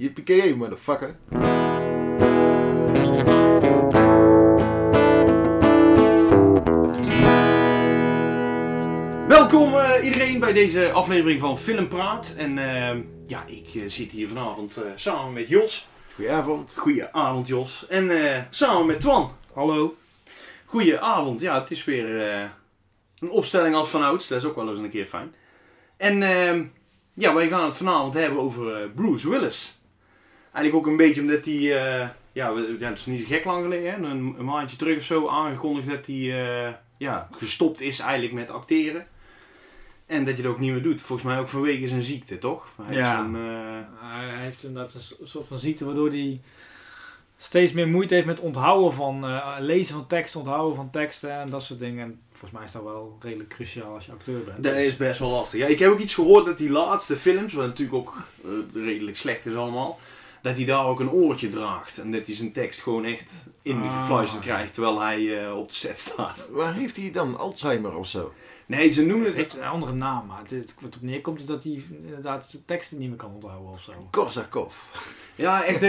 Yippee-ki-yay, motherfucker. Welkom iedereen bij deze aflevering van Filmpraat. En ik zit hier vanavond samen met Jos. Goedenavond. Goedenavond Jos. En samen met Twan. Hallo. Goedenavond. Ja, het is weer een opstelling als vanouds. Dat is ook wel eens een keer fijn. En wij gaan het vanavond hebben over Bruce Willis. Eigenlijk ook een beetje omdat hij... het is niet zo gek lang geleden. Hè? Een maandje terug of zo aangekondigd dat hij gestopt is eigenlijk met acteren. En dat je het ook niet meer doet. Volgens mij ook vanwege zijn ziekte, toch? Hij heeft inderdaad een soort van ziekte waardoor hij steeds meer moeite heeft met onthouden van lezen van teksten, onthouden van teksten en dat soort dingen. En volgens mij is dat wel redelijk cruciaal als je acteur bent. Dat is best wel lastig. Ja, ik heb ook iets gehoord dat die laatste films, wat natuurlijk ook redelijk slecht is allemaal, dat hij daar ook een oortje draagt. En dat hij zijn tekst gewoon echt in de gefluisterd krijgt terwijl hij op de set staat. Waar heeft hij dan? Alzheimer of zo? Nee, ze noemen Het het... heeft een andere naam, maar wat op neerkomt is dat hij inderdaad zijn teksten niet meer kan onthouden of zo. Korsakov. Ja, echt,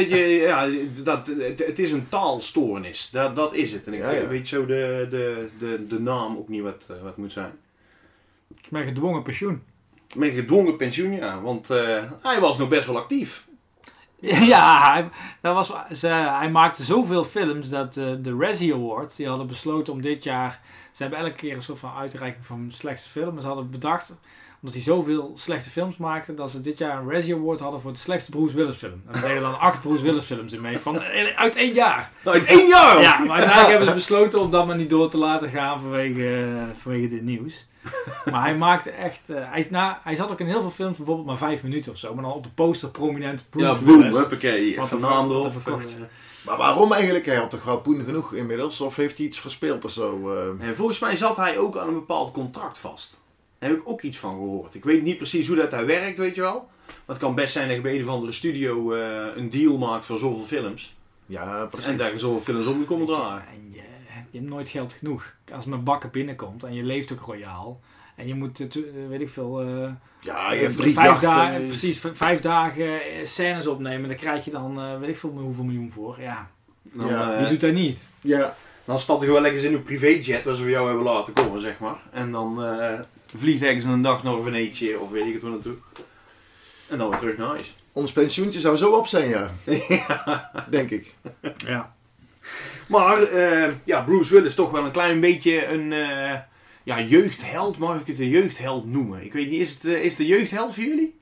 het is een taalstoornis. Dat is het. En ik weet zo de naam ook niet wat moet zijn. Met gedwongen pensioen. Met gedwongen pensioen, ja. Want hij was nog best wel actief. Ja, hij maakte zoveel films dat de Razzie Awards, die hadden besloten om dit jaar... Ze hebben elke keer een soort van uitreiking van de slechtste film. En ze hadden bedacht, omdat hij zoveel slechte films maakte, dat ze dit jaar een Razzie Award hadden voor de slechtste Bruce Willis film. En er deden dan 8 Bruce Willis films in mee, uit 1 jaar. Uit 1 jaar? Ja, maar uiteindelijk hebben ze besloten om dat maar niet door te laten gaan vanwege dit nieuws. Maar hij maakte echt... hij zat ook in heel veel films bijvoorbeeld maar 5 minuten of zo. Maar dan op de poster prominent Bruce Willis. Ja, boom, huppakee. Wat Van een naam wat erop. verkocht. Maar waarom eigenlijk? Hij had toch wel poen genoeg inmiddels? Of heeft hij iets verspeeld of zo? En volgens mij zat hij ook aan een bepaald contract vast. Daar heb ik ook iets van gehoord. Ik weet niet precies hoe dat daar werkt, weet je wel. Maar het kan best zijn dat je bij een of andere studio een deal maakt voor zoveel films. Ja, precies. En daar je zoveel films op moet komen draaien. En je hebt nooit geld genoeg. Als mijn bakken binnenkomt en je leeft ook royaal. En je moet, weet ik veel... ja, je hebt 3 5 dagen. dagen, precies, 5 dagen scènes opnemen. Daar krijg je dan, weet ik veel hoeveel miljoen voor. Ja, je doet dat niet. Ja. Dan stapte je wel lekker in een privéjet waar ze voor jou hebben laten komen, zeg maar. En dan vliegt ergens een dag naar Venetië of weet ik het waar naartoe. En dan weer terug naar huis. Ons pensioentje zou zo op zijn, ja. Denk ik. Ja. Maar Bruce Willis is toch wel een klein beetje een jeugdheld. Mag ik het een jeugdheld noemen? Ik weet niet, is de jeugdheld voor jullie?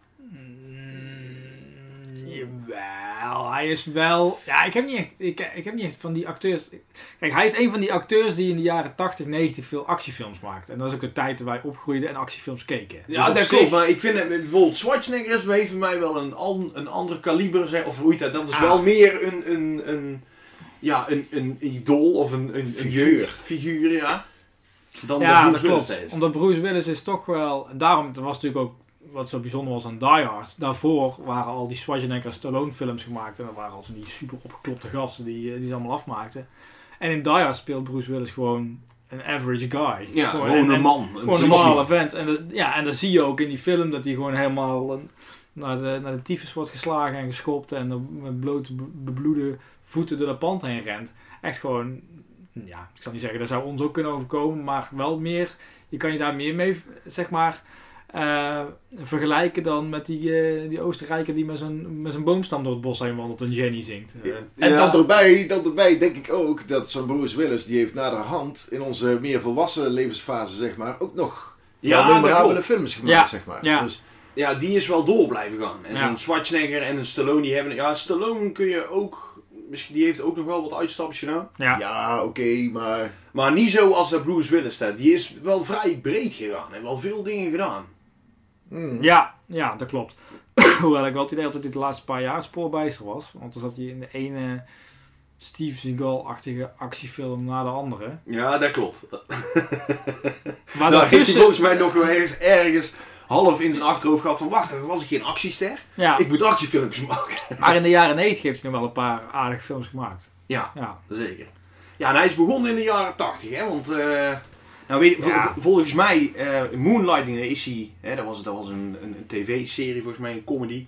Jawel, hij is wel... Ja, ik heb niet echt van die acteurs... Kijk, hij is een van die acteurs die in de jaren 80, 90 veel actiefilms maakte. En dat is ook de tijd dat wij opgroeiden en actiefilms keken. Ja, Dus dat klopt. Maar ik vind het bijvoorbeeld Schwarzenegger heeft voor mij wel een ander kaliber. Of hoe heet dat? Dat is wel meer een idool of een jeugdfiguur, ja. Dan ja, Bruce dat Willis klopt. is. Omdat Bruce Willis is toch wel... En daarom, het was natuurlijk ook wat zo bijzonder was aan Die Hard. Daarvoor waren al die Schwarzenegger Stallone films gemaakt. En dat waren al die super opgeklopte gasten die ze allemaal afmaakten. En in Die Hard speelt Bruce Willis gewoon een average guy. Ja, gewoon een man. Gewoon een normale vent. En dan zie je ook in die film dat hij gewoon helemaal naar de tyfus wordt geslagen en geschopt. En met blote bebloede voeten door dat pand heen rent. Echt gewoon... Ja, ik zal niet zeggen, dat zou ons ook kunnen overkomen, maar wel meer, je kan je daar meer mee, zeg maar, vergelijken dan met die Oostenrijker die met zijn boomstam door het bos heen wandelt en Jenny zingt. En dan erbij denk ik ook dat zo'n Bruce Willis, die heeft naderhand in onze meer volwassen levensfase, zeg maar, ook nog memorabele films gemaakt, zeg maar. Ja. Dus, ja, die is wel door blijven gaan. En zo'n Schwarzenegger en een Stallone, die hebben... Ja, Stallone kun je ook... Misschien die heeft ook nog wel wat uitstapjes gedaan. ja oké, maar... Maar niet zo als dat Bruce Willis staat. Die is wel vrij breed gegaan. En wel veel dingen gedaan. Ja, dat klopt. Hoewel ik wel het idee had dat hij de laatste paar jaar spoorbijster was. Want dan zat hij in de ene Steve Seagal-achtige actiefilm na de andere. Ja, dat klopt. Maar daar heeft hij volgens mij nog ergens half in zijn achterhoofd gehad van... Wacht, was ik geen actiester? Ja. Ik moet actiefilmpjes maken. Maar in de jaren 90 heeft hij nog wel een paar aardige films gemaakt. Ja, Ja. zeker. Ja, en hij is begonnen in de jaren 80, hè. Want... volgens mij, Moonlighting is hij... dat was een tv-serie, volgens mij, een comedy.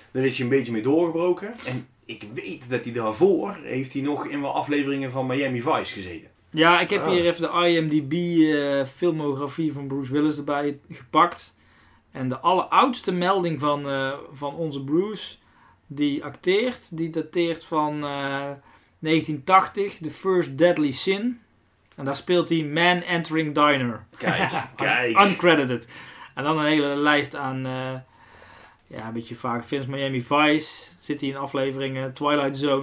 Daar is hij een beetje mee doorgebroken. En ik weet dat hij daarvoor heeft hij nog in wat afleveringen van Miami Vice gezeten. Ja, ik heb hier even de IMDb filmografie van Bruce Willis erbij gepakt. En de alleroudste melding van onze Bruce die acteert, die dateert van 1980, The First Deadly Sin. En daar speelt hij Man Entering Diner. Kijk. Uncredited. En dan een hele lijst aan een beetje vaak films. Miami Vice zit hij in afleveringen. Twilight Zone.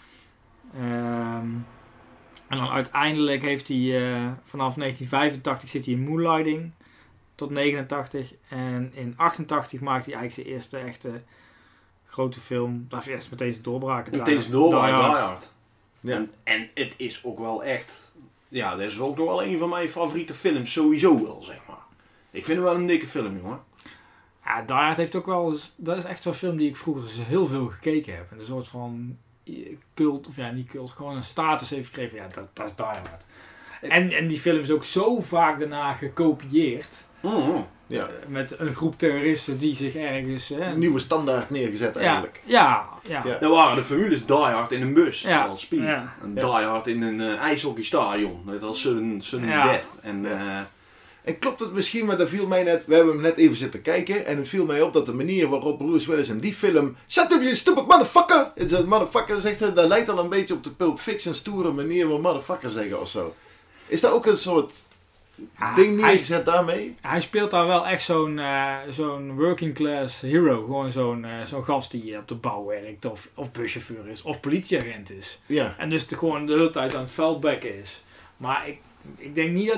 En dan uiteindelijk heeft hij vanaf 1985 zit hij in Moonlighting tot 89. En in 88 maakt hij eigenlijk zijn eerste echte grote film. Dat is eerst meteen zijn doorbraak. Meteen zijn doorbraak, Die Hard. Ja. En het is ook wel echt... Ja, dat is ook nog wel een van mijn favoriete films sowieso wel, zeg maar. Ik vind hem wel een dikke film, jongen. Ja, Die Hard heeft ook wel... Dat is echt zo'n film die ik vroeger heel veel gekeken heb. En een soort van cult, of ja, niet cult, gewoon een status heeft gekregen. Ja, dat is Die Hard. En die film is ook zo vaak daarna gekopieerd. Ja. Met een groep terroristen die zich ergens... Een nieuwe standaard neergezet eigenlijk. Ja. Er waren de formules Die Hard in een bus, ja. Speed. Ja. En Die Hard in een ijshockeystadion, net als Sudden Death. En klopt het misschien, maar dat viel mij net... We hebben hem net even zitten kijken en het viel mij op dat de manier waarop Bruce Willis in die film... Shut up, you stupid motherfucker! Het motherfucker zegt, dat lijkt al een beetje op de Pulp Fiction stoere manier van motherfucker zeggen of zo. Is dat ook een soort... ding neergezet daarmee? Hij speelt daar wel echt zo'n working class hero. Gewoon zo'n gast die op de bouw werkt. Of buschauffeur is. Of politieagent is. Ja. En dus gewoon de hele tijd aan het veldbekken is. Maar ik denk niet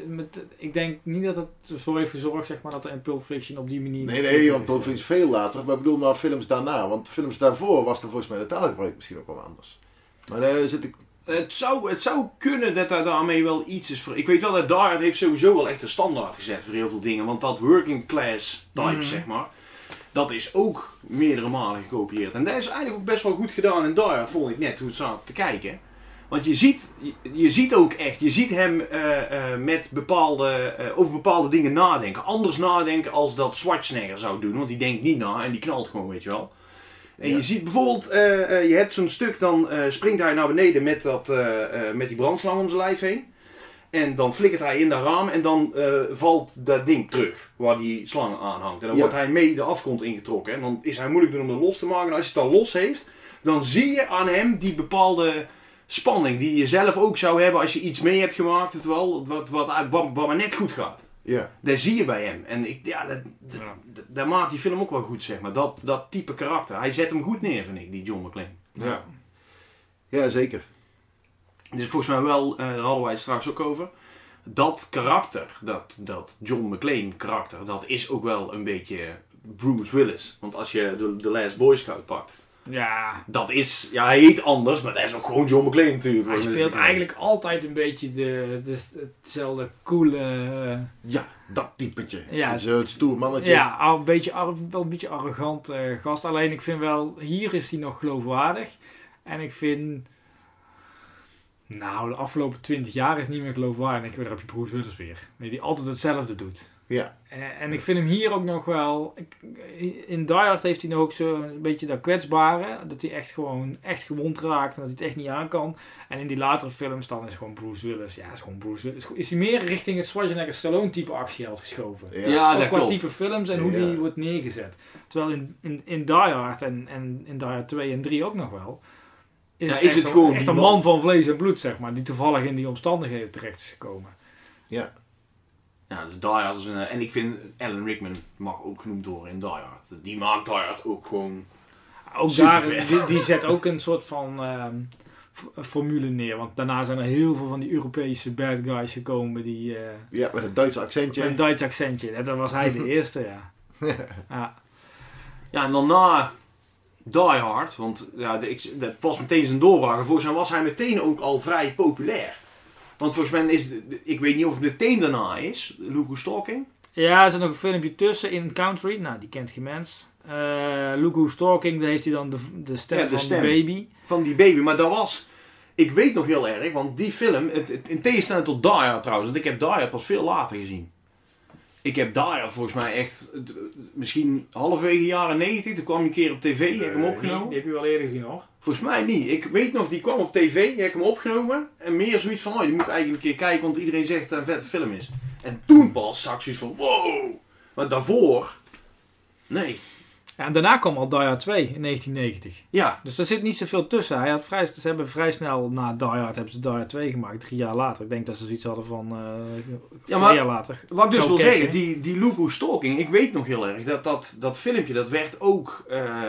dat dat ervoor heeft gezorgd, zeg maar, dat er in Pulp Fiction op die manier... Nee, want Pulp Fiction veel later. Maar ik bedoel maar films daarna. Want films daarvoor was er volgens mij de taalgebruik misschien ook wel anders. Maar daar zit ik... Het zou kunnen dat daar daarmee wel iets is voor. Ik weet wel dat Die Hard heeft sowieso wel echt een standaard gezet voor heel veel dingen. Want dat working class type, zeg maar, dat is ook meerdere malen gekopieerd. En dat is eigenlijk ook best wel goed gedaan in Die Hard, vond ik net, hoe het zat te kijken. Want je ziet ook echt, je ziet hem met over bepaalde dingen nadenken. Anders nadenken als dat Schwarzenegger zou doen, want die denkt niet na en die knalt gewoon, weet je wel. En je ziet bijvoorbeeld, je hebt zo'n stuk, dan springt hij naar beneden met die brandslang om zijn lijf heen. En dan flikkert hij in dat raam en dan valt dat ding terug, waar die slang aan hangt. En dan wordt hij mee de afgrond ingetrokken. En dan is hij moeilijk doen om het los te maken. En als je het dan los heeft, dan zie je aan hem die bepaalde spanning die je zelf ook zou hebben als je iets mee hebt gemaakt, wat maar net goed gaat. Ja. Dat zie je bij hem. En dat maakt die film ook wel goed, zeg maar. Dat type karakter. Hij zet hem goed neer, vind ik, die John McClane. Ja, zeker. Dus volgens mij wel, daar hadden wij het straks ook over. Dat karakter, dat John McClane karakter, dat is ook wel een beetje Bruce Willis. Want als je de Last Boy Scout pakt. Ja. Dat is, hij heet anders, maar dat is ook gewoon John McClane natuurlijk. Hij speelt eigenlijk altijd een beetje hetzelfde coole... ja, dat typetje. Ja. Het stoer mannetje. Ja, wel een beetje arrogant gast. Alleen ik vind wel, hier is hij nog geloofwaardig. En ik vind... Nou, de afgelopen 20 jaar is niet meer geloofwaardig. Daar heb je Bruce Willis weer. Die altijd hetzelfde doet. Ja. En ik vind hem hier ook nog wel... In Die Hard heeft hij nog ook zo een beetje dat kwetsbare. Dat hij echt gewond raakt. En dat hij het echt niet aan kan. En in die latere films dan is gewoon Bruce Willis. Ja, is gewoon Bruce Willis. Is hij meer richting het Schwarzenegger Stallone type actieheld geschoven. Ja, ook dat qua klopt. type films en hoe die wordt neergezet. Terwijl in Die Hard en in Die Hard 2 en 3 ook nog wel... Is het gewoon echt een man van vlees en bloed, zeg maar. Die toevallig in die omstandigheden terecht is gekomen. Ja. Ja, dus Die Hard is en ik vind Alan Rickman mag ook genoemd worden in Die Hard. Die maakt Die Hard ook gewoon ook daar, die zet ook een soort van formule neer. Want daarna zijn er heel veel van die Europese bad guys gekomen die... ja, met een Duits accentje. Met een Duits accentje. En dan was hij de eerste, ja. Ja, en dan na Die Hard, want dat was meteen zijn doorbraak. Volgens mij was hij meteen ook al vrij populair. Want volgens mij is ik weet niet of het meteen daarna is, Look Who's Talking. Ja, er zit nog een filmpje tussen, In Country. Nou, die kent geen mens. Look Who's Talking, daar heeft hij dan de stem van de baby. Van die baby, maar dat was... Ik weet nog heel erg, want die film, in tegenstelling tot Die Hard trouwens, want ik heb Die Hard pas veel later gezien. Ik heb daar volgens mij echt, misschien halverwege jaren 90, toen kwam hij een keer op tv, heb ik hem opgenomen. Die heb je wel eerder gezien hoor. Volgens mij niet. Ik weet nog, die kwam op tv, heb ik hem opgenomen. En meer zoiets van, die moet ik eigenlijk een keer kijken, want iedereen zegt dat het een vette film is. En toen pas zag ik zoiets van, wow. Maar daarvoor, nee. Ja, en daarna kwam al Die Hard 2 in 1990. Ja. Dus er zit niet zoveel tussen. Ze hebben vrij snel na Die Hard hebben ze Die Hard 2 gemaakt, 3 jaar later. Ik denk dat ze zoiets hadden van 2 jaar later. Wat ik dus wil Cash, zeggen, die Lugo Stalking, ik weet nog heel erg dat filmpje, dat werd ook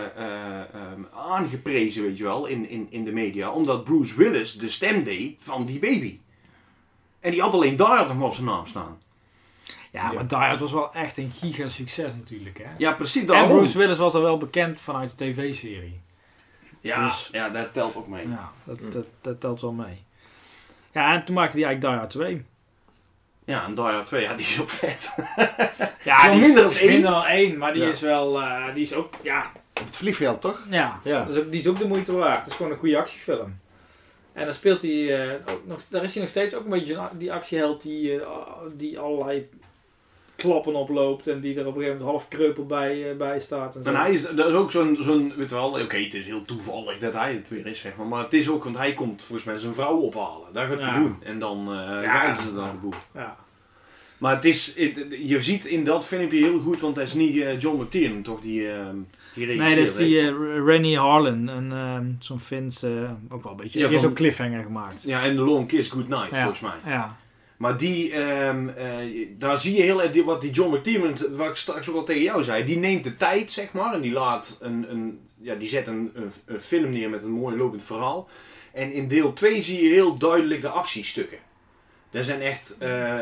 aangeprezen, weet je wel, in de media. Omdat Bruce Willis de stem deed van die baby. En die had alleen Die Hard nog maar op zijn naam staan. Ja, maar Die Hard was wel echt een giga succes natuurlijk. Hè? Ja, precies. En Bruce Willis was al wel bekend vanuit de tv-serie. Ja, Dus- ja, dat telt ook mee. Ja, dat telt wel mee. Ja, en toen maakte hij eigenlijk Die Hard 2. Ja, en Die Hard 2, ja, die is ook vet. Ja, Wel minder dan één. Minder dan 1, maar die Ja. is wel, die is ook, ja, Op het vliegveld, toch? ja. Ja. Die is ook de moeite waard. Het is gewoon een goede actiefilm. En dan speelt hij ook nog, daar is hij nog steeds ook een beetje die actieheld die allerlei klappen oploopt en die er op een gegeven moment half kreupel bij staat. En zo. En hij is, dat is ook zo'n weet je wel, oké, het is heel toevallig dat hij het weer is, zeg maar het is ook, want hij komt volgens mij zijn vrouw ophalen. Dat gaat hij Ja. doen. En dan reizen ze naar de boel. Ja. Maar het is, je ziet in dat filmpje heel goed, want dat is niet John McTiernan, toch, die regisseert. Nee, dat is die heeft. Rennie Harlan, zo'n Fins, ook wel een beetje, Ja, die heeft van- ook Cliffhanger gemaakt. Ja, en The Long Kiss Goodnight, Ja. volgens mij. Ja. Maar die, daar zie je heel erg wat die John McTiernan, wat ik straks ook al tegen jou zei, die neemt de tijd, zeg maar, en die laat die zet een film neer met een mooi lopend verhaal. En in deel 2 zie je heel duidelijk de actiestukken. Dat zijn echt,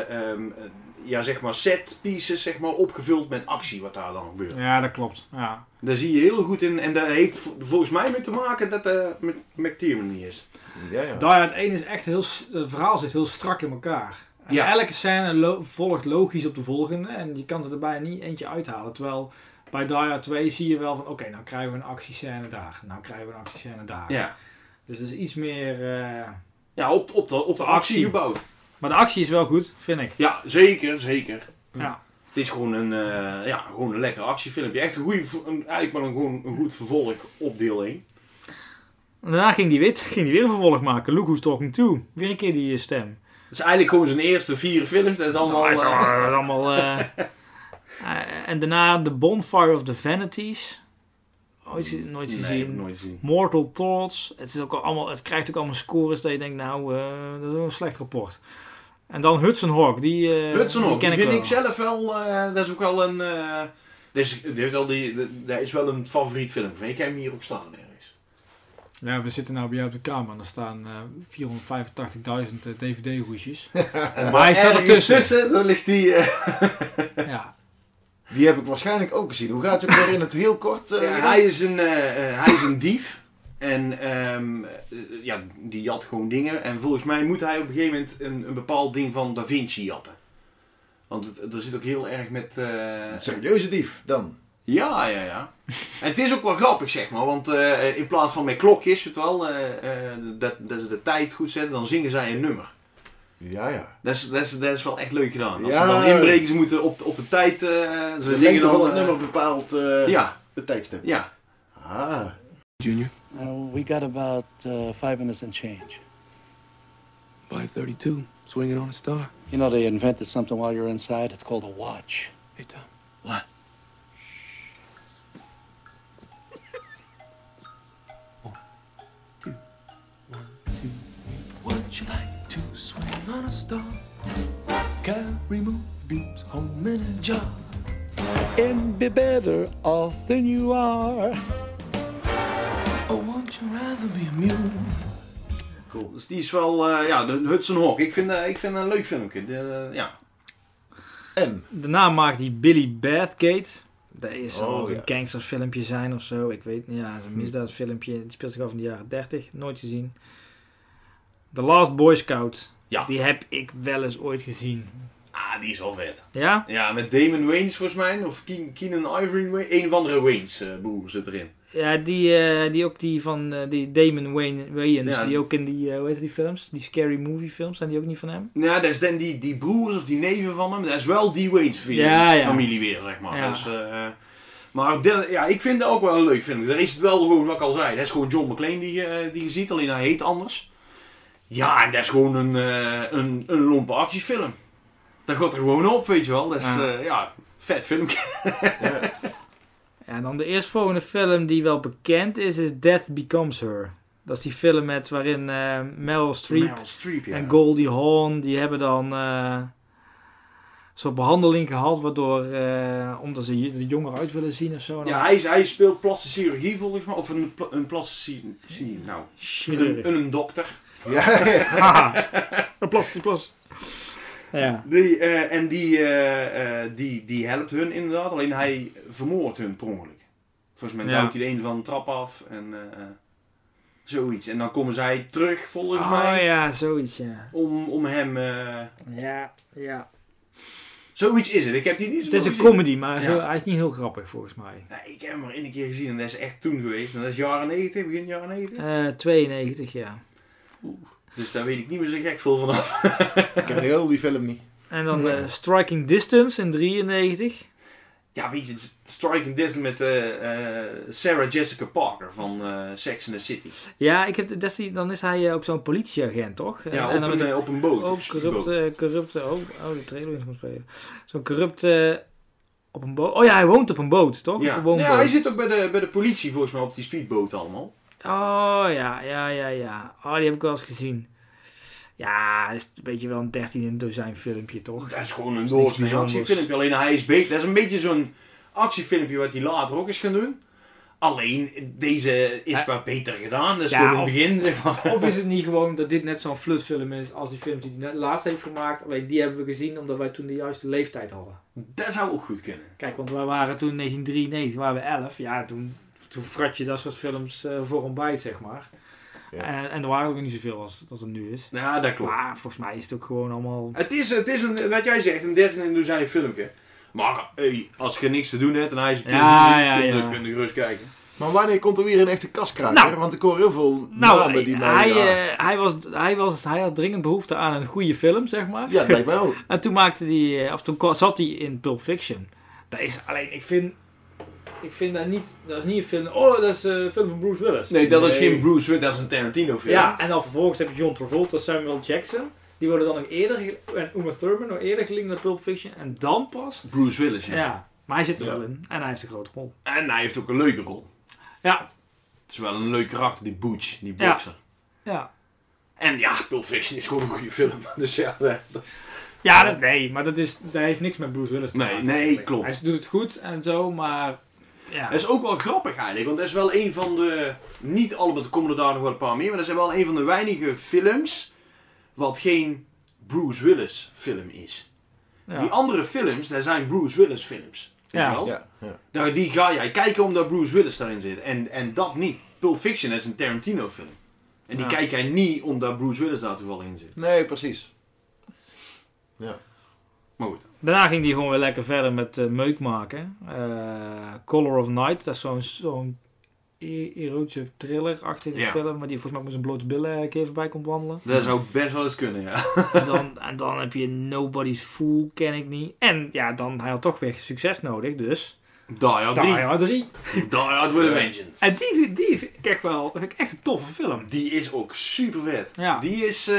zeg maar set pieces, zeg maar, opgevuld met actie, wat daar dan gebeurt. Ja, dat klopt. Ja. Daar zie je heel goed in, en dat heeft volgens mij mee te maken dat McTiernan niet is. Ja. Die Hard 1 is echt heel, het verhaal zit heel strak in elkaar. En Ja. elke scène volgt logisch op de volgende en je kan ze er bijna niet eentje uithalen. Terwijl bij Die Hard 2 zie je wel van oké, nou krijgen we een actiescène daar, nou krijgen we een actiescène daar. Ja, Dus het is iets meer... ja op de actie gebouwd. Maar de actie is wel goed, vind ik. Ja, zeker, zeker. Ja. Het is gewoon gewoon een lekker actiefilmpje. Echt een goede, eigenlijk maar gewoon een goed vervolg op deel 1. En daarna ging die weer een vervolg maken. Look Who's Talking To. Weer een keer die stem. Dus eigenlijk gewoon zijn eerste 4 films. Dat is allemaal... Dat is allemaal en daarna The Bonfire of the Vanities. Nooit gezien. nooit gezien. Mortal Thoughts. Het krijgt ook allemaal scores dat je denkt, nou, dat is wel een slecht rapport. En dan Hudson Hawk. Hudson Hawk, die ken vind wel. ik zelf wel... dat is ook wel een... dat is wel een favoriet film. Ik heb hem hier ook staan ergens. Ja, we zitten nou bij jou op de kamer en er staan 485.000 DVD-hoesjes. Maar hij staat ertussen. Dan ligt die... Ja. Die heb ik waarschijnlijk ook gezien. Hoe gaat het ook weer in het heel kort? hij is een dief. En die jat gewoon dingen. En volgens mij moet hij op een gegeven moment een bepaald ding van Da Vinci jatten. Want er zit ook heel erg met... Een serieuze dief dan. Ja. En het is ook wel grappig, zeg maar. Want in plaats van met klokjes, weet je wel, dat ze de tijd goed zetten, dan zingen zij een nummer. Ja. Dat is wel echt leuk gedaan. Als Ja. ze dan inbreken, ze moeten op de tijd... ze De zingen lengte dan... van het nummer bepaalt Ja, de tijdstip. ja. Ah. Junior, We got about 5 minutes and change. 5:32, swinging on a star. You know, they invented something while you're inside. It's called a watch. Hey, Tom. What? Would you like to swing on a star? Carry moonbeams home in a jar. And be better off than you are. Or would you rather be a mule? Cool. Dus die is wel, de Hudson Hawk. Ik vind een leuk filmpje. Ja. En? Daarna maakt hij Billy Bathgate. Dat zal ja. een gangsterfilmpje zijn of zo. Ik weet niet. Ja, het is een misdaadfilmpje. Het speelt zich af in de jaren 30. Nooit gezien. The Last Boy Scout. Ja. Die heb ik wel eens ooit gezien. Ah, die is wel vet. Ja? Ja, met Damon Wayans volgens mij. Of Keenan Ivory. Een of andere Wayans boer zit erin. Ja, die ook die van die Damon Wayans, Ja. die ook in die, hoe heet die films? Die Scary Movie films, zijn die ook niet van hem? Ja, dat is dan die broers of die neven van hem. Dat is wel die Wayans familie weer, zeg maar. Ja. Dus, maar ik vind dat ook wel een leuk film. Daar is het wel gewoon, wat ik al zei, dat is gewoon John McClane die je ziet, alleen hij heet anders. Ja, en dat is gewoon een lompe actiefilm. Dat gaat er gewoon op, weet je wel. Dat is, vet filmpje. Ja. Ja, en dan de eerstvolgende film die wel bekend is Death Becomes Her. Dat is die film waarin Meryl Streep ja. en Goldie Hawn, die hebben dan zo'n behandeling gehad, waardoor, omdat ze er jonger uit willen zien of zo. Ja, hij speelt plastische chirurgie volgens mij. Of een plastische... Nou, Chirurg. een dokter. Ja. Een plas. Ja. Die helpt hun inderdaad, alleen hij vermoordt hun per ongeluk. Volgens mij duwt hij de een van de trap af en zoiets. En dan komen zij terug volgens mij Ja, zoiets, ja. om hem... Ja. Zoiets is het, ik heb die niet zo Het is een gezien. comedy, maar Ja. hij is niet heel grappig volgens mij. Nee, ik heb hem maar één keer gezien en dat is echt toen geweest. En dat is jaren 90, begin jaren 90. 92, ja. Dus daar weet ik niet meer zo gek veel vanaf. Ik ken heel die film niet. En dan Striking Distance in 93. Ja, weet je, Striking Distance met Sarah Jessica Parker van Sex and the City. Ja, dan is hij ook zo'n politieagent, toch? Ja, en dan met op een boot. ook corrupte, de trailer is moet spelen. Zo'n corrupte op een boot. Oh ja, hij woont op een boot, toch? Ja. Op een woonboot. Ja, hij zit ook bij de politie volgens mij op die speedboot allemaal. Oh ja. Oh, die heb ik wel eens gezien. Ja, dat is een beetje wel een 13 in een dozijn filmpje, toch? Dat is gewoon een niks doorsnee bijzonders. actiefilmpje. Alleen hij is beter. Dat is een beetje zo'n actiefilmpje wat hij later ook is gaan doen. Alleen, deze is wat beter gedaan. Dat is Ja, gewoon een of- begin, zeg maar. Of is het niet gewoon dat dit net zo'n flutfilm is als die films die hij net laatst heeft gemaakt. Alleen die hebben we gezien omdat wij toen de juiste leeftijd hadden. Dat zou ook goed kunnen. Kijk, want wij waren toen in 1993, waren we 11. Ja, toen frat je dat soort films voor een bijt, zeg maar. Ja. En er waren ook niet zoveel als dat er nu is. Ja, dat klopt. Maar volgens mij is het ook gewoon allemaal... Het is een, wat jij zegt, een 13 in een dozijn filmpje. Maar als je niks te doen hebt en hij is op Ja. kun je gerust kijken. Maar wanneer komt er weer een echte kaskraker? Nou. Want ik hoor heel veel namen die mij... hij had dringend behoefte aan een goede film, zeg maar. Ja, dat lijkt mij ook. En toen maakte hij, zat hij in Pulp Fiction. Dat is alleen, ik vind dat niet, dat is niet een film, dat is een film van Bruce Willis. Nee, dat is Nee. geen Bruce Willis, dat is een Tarantino film. Ja, en dan vervolgens heb je John Travolta, Samuel Jackson. Die worden dan nog eerder, en Uma Thurman nog eerder gelinkt naar Pulp Fiction. En dan pas, Bruce Willis, ja. ja. Maar hij zit er Ja. wel in. En hij heeft een grote rol. En hij heeft ook een leuke rol. Ja, Het is wel een leuk karakter, die Butch, die Ja. bokser. ja. En ja, Pulp Fiction is gewoon een goede film. Dus ja, Ja, maar dat heeft niks met Bruce Willis te Nee, maken. nee, klopt. Hij doet het goed en zo, maar... Ja. dat is ook wel grappig eigenlijk, want dat is wel een van de... Niet allemaal, er komen er daar nog wel een paar meer, maar dat is wel een van de weinige films wat geen Bruce Willis film is. Ja. Die andere films, dat zijn Bruce Willis films. Weet Ja. je wel? Ja, ja. Nou, die ga jij kijken omdat Bruce Willis daarin zit. En dat niet. Pulp Fiction is een Tarantino film. En die Ja. kijk jij niet omdat Bruce Willis daar toevallig in zit. Nee, precies. Ja. Maar goed. Daarna ging hij gewoon weer lekker verder met meuk maken. Color of Night, dat is zo'n erotische thriller-achtige Ja. film. Maar die volgens mij met zijn blote billen een keer voorbij komt wandelen. Dat zou best wel eens kunnen, ja. En dan heb je Nobody's Fool, ken ik niet. En ja, hij had toch weer succes nodig, dus... Die Hard 3. Die Hard 3. Die Hard with a Vengeance. En die vind ik echt een toffe film. Die is ook super vet. Ja. Die is...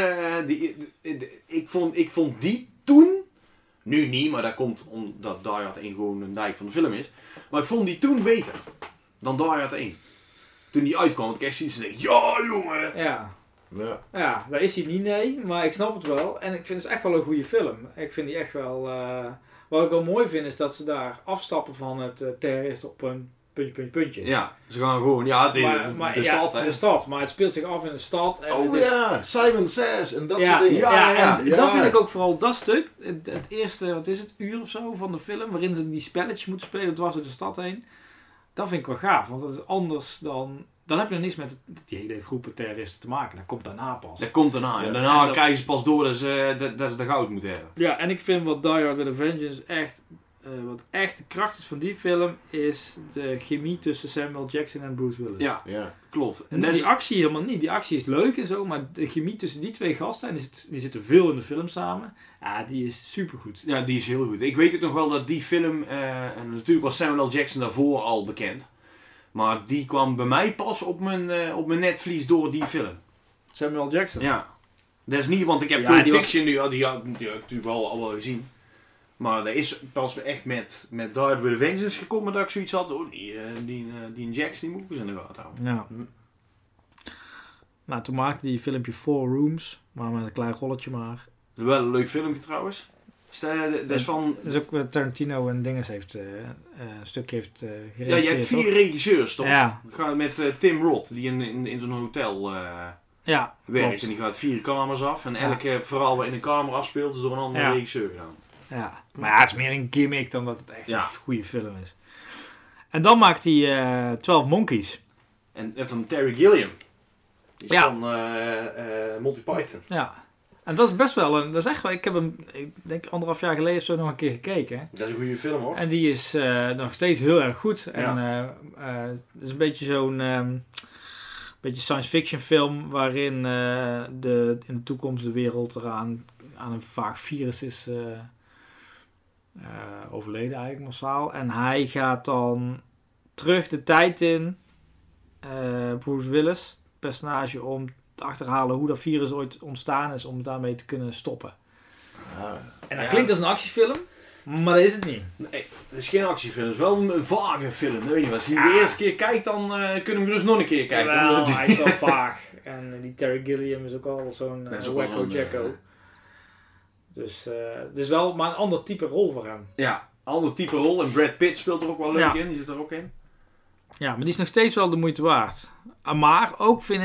ik vond die toen... Nu niet, maar dat komt omdat Die Hard 1 gewoon een dijk van de film is. Maar ik vond die toen beter dan Die Hard 1. Toen die uitkwam, had ik echt zoiets van... Ja, jongen! Ja, daar is hij niet, nee. Maar ik snap het wel. En ik vind het echt wel een goede film. Ik vind die echt wel... wat ik wel mooi vind, is dat ze daar afstappen van het terrorist op een puntje. Ja, ze gaan gewoon... Ja, de stad, hè. De stad. Maar het speelt zich af in de stad. En het Oh is- ja, Simon Says en dat Ja, soort dingen. en Ja. dat vind ik ook vooral dat stuk. Het eerste, wat is het, uur of zo van de film. Waarin ze die spelletjes moeten spelen dwars door de stad heen. Dat vind ik wel gaaf. Want dat is anders dan... Dan heb je nog niks met die hele groepen terroristen te maken. Dat komt daarna pas. Dat komt daarna. En Ja. daarna En dat- krijgen ze pas door dat ze de goud moeten hebben. Ja, en ik vind wat Die Hard with a Vengeance echt wat echt de kracht is van die film, is de chemie tussen Samuel Jackson en Bruce Willis. Ja, Ja. klopt. En die actie helemaal niet. Die actie is leuk en zo, maar de chemie tussen die twee gasten, en die zitten veel in de film samen, ja, die is supergoed. Ja, die is heel goed. Ik weet ook nog wel dat die film, en natuurlijk was Samuel L. Jackson daarvoor al bekend, maar die kwam bij mij pas op mijn netvlies door die film. Samuel Jackson? Ja. Dat is niet, want ik heb Ja, Pulp die was- Fiction, die had ik natuurlijk al wel gezien. Maar dat is pas echt met Die Hard with a Vengeance gekomen dat ik zoiets had. Oh, die Jackson die moet ik eens in de gaten houden. Ja. Nou, toen maakte hij een filmpje Four Rooms, maar met een klein rolletje maar. Dat is wel een leuk filmpje trouwens. Dat is van... Dat is ook wat Tarantino en Dinges heeft een stukje heeft geregisseerd. Ja, je hebt 4 toch? regisseurs toch? Ja. Het gaat met Tim Roth, die in zo'n hotel Ja, werkt. klopt. En die gaat 4 kamers af. En elke verhaal wat in een kamer afspeelt is door een andere Ja. regisseur gedaan. Ja, maar ja, het is meer een gimmick dan dat het echt Ja. een goede film is. En dan maakt hij 12 Monkeys. En van Terry Gilliam. Die is Ja. van Monty Python. Ja. En dat is best wel een... Dat is echt wel... Ik heb hem, ik denk 1,5 jaar geleden of zo nog een keer gekeken. Dat is een goede film hoor. En die is nog steeds heel erg goed. En Ja. het is een beetje zo'n... beetje science fiction film waarin in de toekomst de wereld eraan aan een vaag virus is overleden eigenlijk massaal. En hij gaat dan terug de tijd in, Bruce Willis, personage, om te achterhalen hoe dat virus ooit ontstaan is, om daarmee te kunnen stoppen. Ah, En dat Ja. klinkt als een actiefilm, maar dat is het niet. Nee, het is geen actiefilm. Het is wel een vage film. Dat weet je wel. Als je de eerste keer kijkt, dan kunnen we hem gerust nog een keer kijken. Jawel, Omdat hij is wel vaag. En die Terry Gilliam is ook al zo'n Dat is ook wel wacko zo'n, jacko. Dus het is wel maar een ander type rol voor hem. Ja, ander type rol. En Brad Pitt speelt er ook wel leuk Ja. in. Die zit er ook in. Ja, maar die is nog steeds wel de moeite waard. Maar ook vind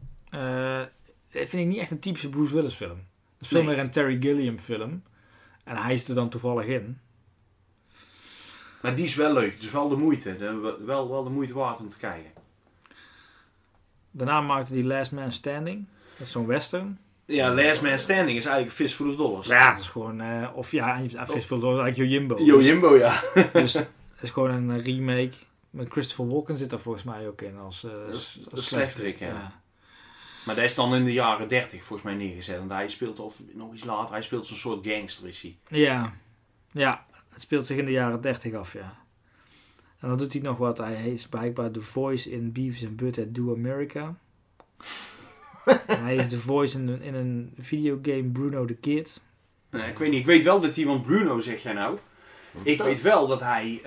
ik niet echt een typische Bruce Willis film. Het is veel Nee. meer een Terry Gilliam film. En hij zit er dan toevallig in. Maar die is wel leuk. Het is wel de moeite. Wel de moeite waard om te kijken. Daarna maakte hij Last Man Standing. Dat is zo'n western. Ja, Last Man Standing is eigenlijk Fistful of Dollars. Ja, dat is gewoon... Fistful Dollars, eigenlijk Yojimbo. Yo Jimbo, ja. Dus het is gewoon een remake. Met Christopher Walken zit daar volgens mij ook in. Als slechterik, ja. Maar dat is dan in de jaren 30 volgens mij neergezet. Want hij speelt, of nog iets later, hij speelt zo'n soort gangster is hij. Ja, het speelt zich in de jaren 30 af, ja. En dan doet hij nog wat. Hij is blijkbaar de voice in Beavis and Butthead Do America. En hij is de voice in een videogame Bruno the Kid. Nee, ik weet niet. Ik weet wel dat hij, want Bruno zeg jij nou. Ik weet wel dat hij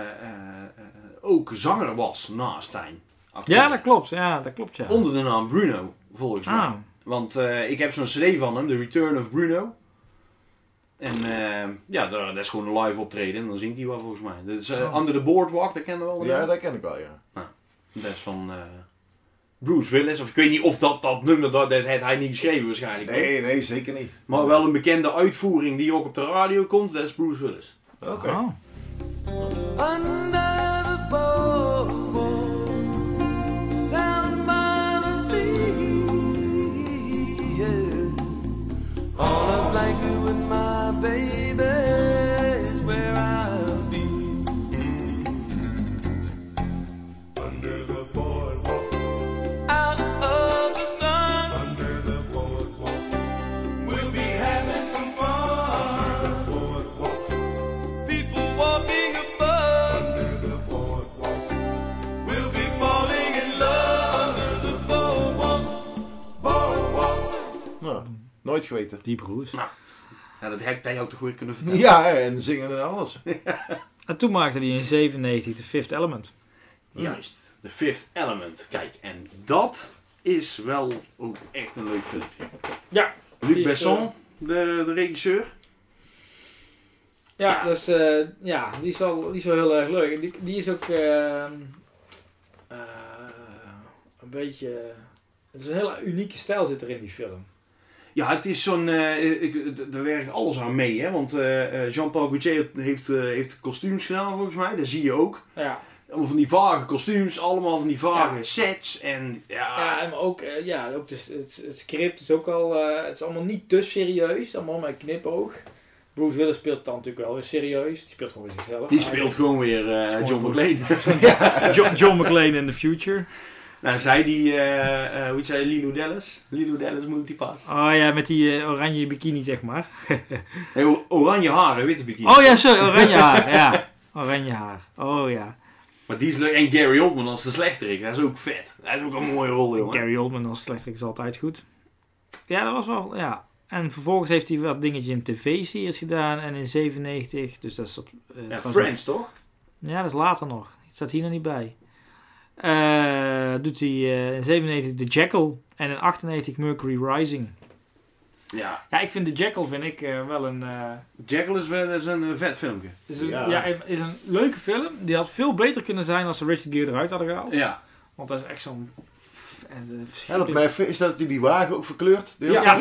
ook zanger was naast Stijn. Ja, dat klopt. Ja. Onder de naam Bruno, volgens mij. Ah, Want ik heb zo'n cd van hem, The Return of Bruno. En dat is gewoon een live optreden en dan zingt hij wel volgens mij. Dat is Under the Boardwalk, dat kennen we wel. ja, dat ken ik wel, ja. Dat is van Bruce Willis. Of ik weet niet of dat nummer, dat heeft hij niet geschreven waarschijnlijk. Nee, zeker niet. Maar wel een bekende uitvoering die ook op de radio komt, dat is Bruce Willis. Oké. oh. Under the boardwalk, down by the sea, yeah. On a blanket with my baby is where I'll be. Under the boardwalk, out of the sun. Under the boardwalk, we'll be having some fun. Under the boardwalk, people walking above. Under the boardwalk, we'll be falling in love. Under the boardwalk, boardwalk. Nou, nooit geweten. Die broers. Ja, dat heb jij ook toch goed kunnen vertellen. Ja, en zingen en alles. En toen maakte hij in 97 The Fifth Element. Juist, The Fifth Element. Kijk, en dat is wel ook echt een leuk filmpje. Ja. Luc Die is, Besson, de regisseur. Ja, dus die is wel heel erg leuk. En die is ook een beetje... Het is een hele unieke stijl zit er in die film. Ja, het is zo'n... er werkt alles aan mee, hè. Want Jean-Paul Gaultier heeft kostuums gedaan, volgens mij. Dat zie je ook. Ja. Allemaal van die vage kostuums, allemaal van die vage sets. En Ja, en ook het script is ook al... het is allemaal niet te serieus. Allemaal met knipoog. Bruce Willis speelt dan natuurlijk wel weer serieus. Die speelt gewoon weer zichzelf. Die speelt gewoon weer Gewoon John Bruce. McClane. John McClane in the future. Nou, zij die, hoe heet zij, Lilo Dallas? Lilo Dallas multipass. Oh ja, met die oranje bikini zeg maar. Nee, oranje haren, witte bikini. Oh ja, sorry, oranje haar. Ja, oranje haar. Oh ja. Maar die is leuk. En Gary Oldman als de slechterik, dat is ook vet. Dat is ook een mooie rol, jongen. Gary Oldman als slechterik is altijd goed. Ja, dat was wel, ja. En vervolgens heeft hij wat dingetjes in tv-series gedaan. En in 97, dus dat is op... Ja, Friends, toch? Ja, dat is later nog. Het staat hier nog niet bij. Doet hij in 97 The Jackal. En in 98 Mercury Rising. Ja. Ja, ik vind The Jackal wel een... Jackal is wel eens een vet filmpje. is een leuke film. Die had veel beter kunnen zijn als ze Richard Gere eruit hadden gehaald. Ja. Want dat is echt zo'n... Help mij even, is dat die wagen ook verkleurd?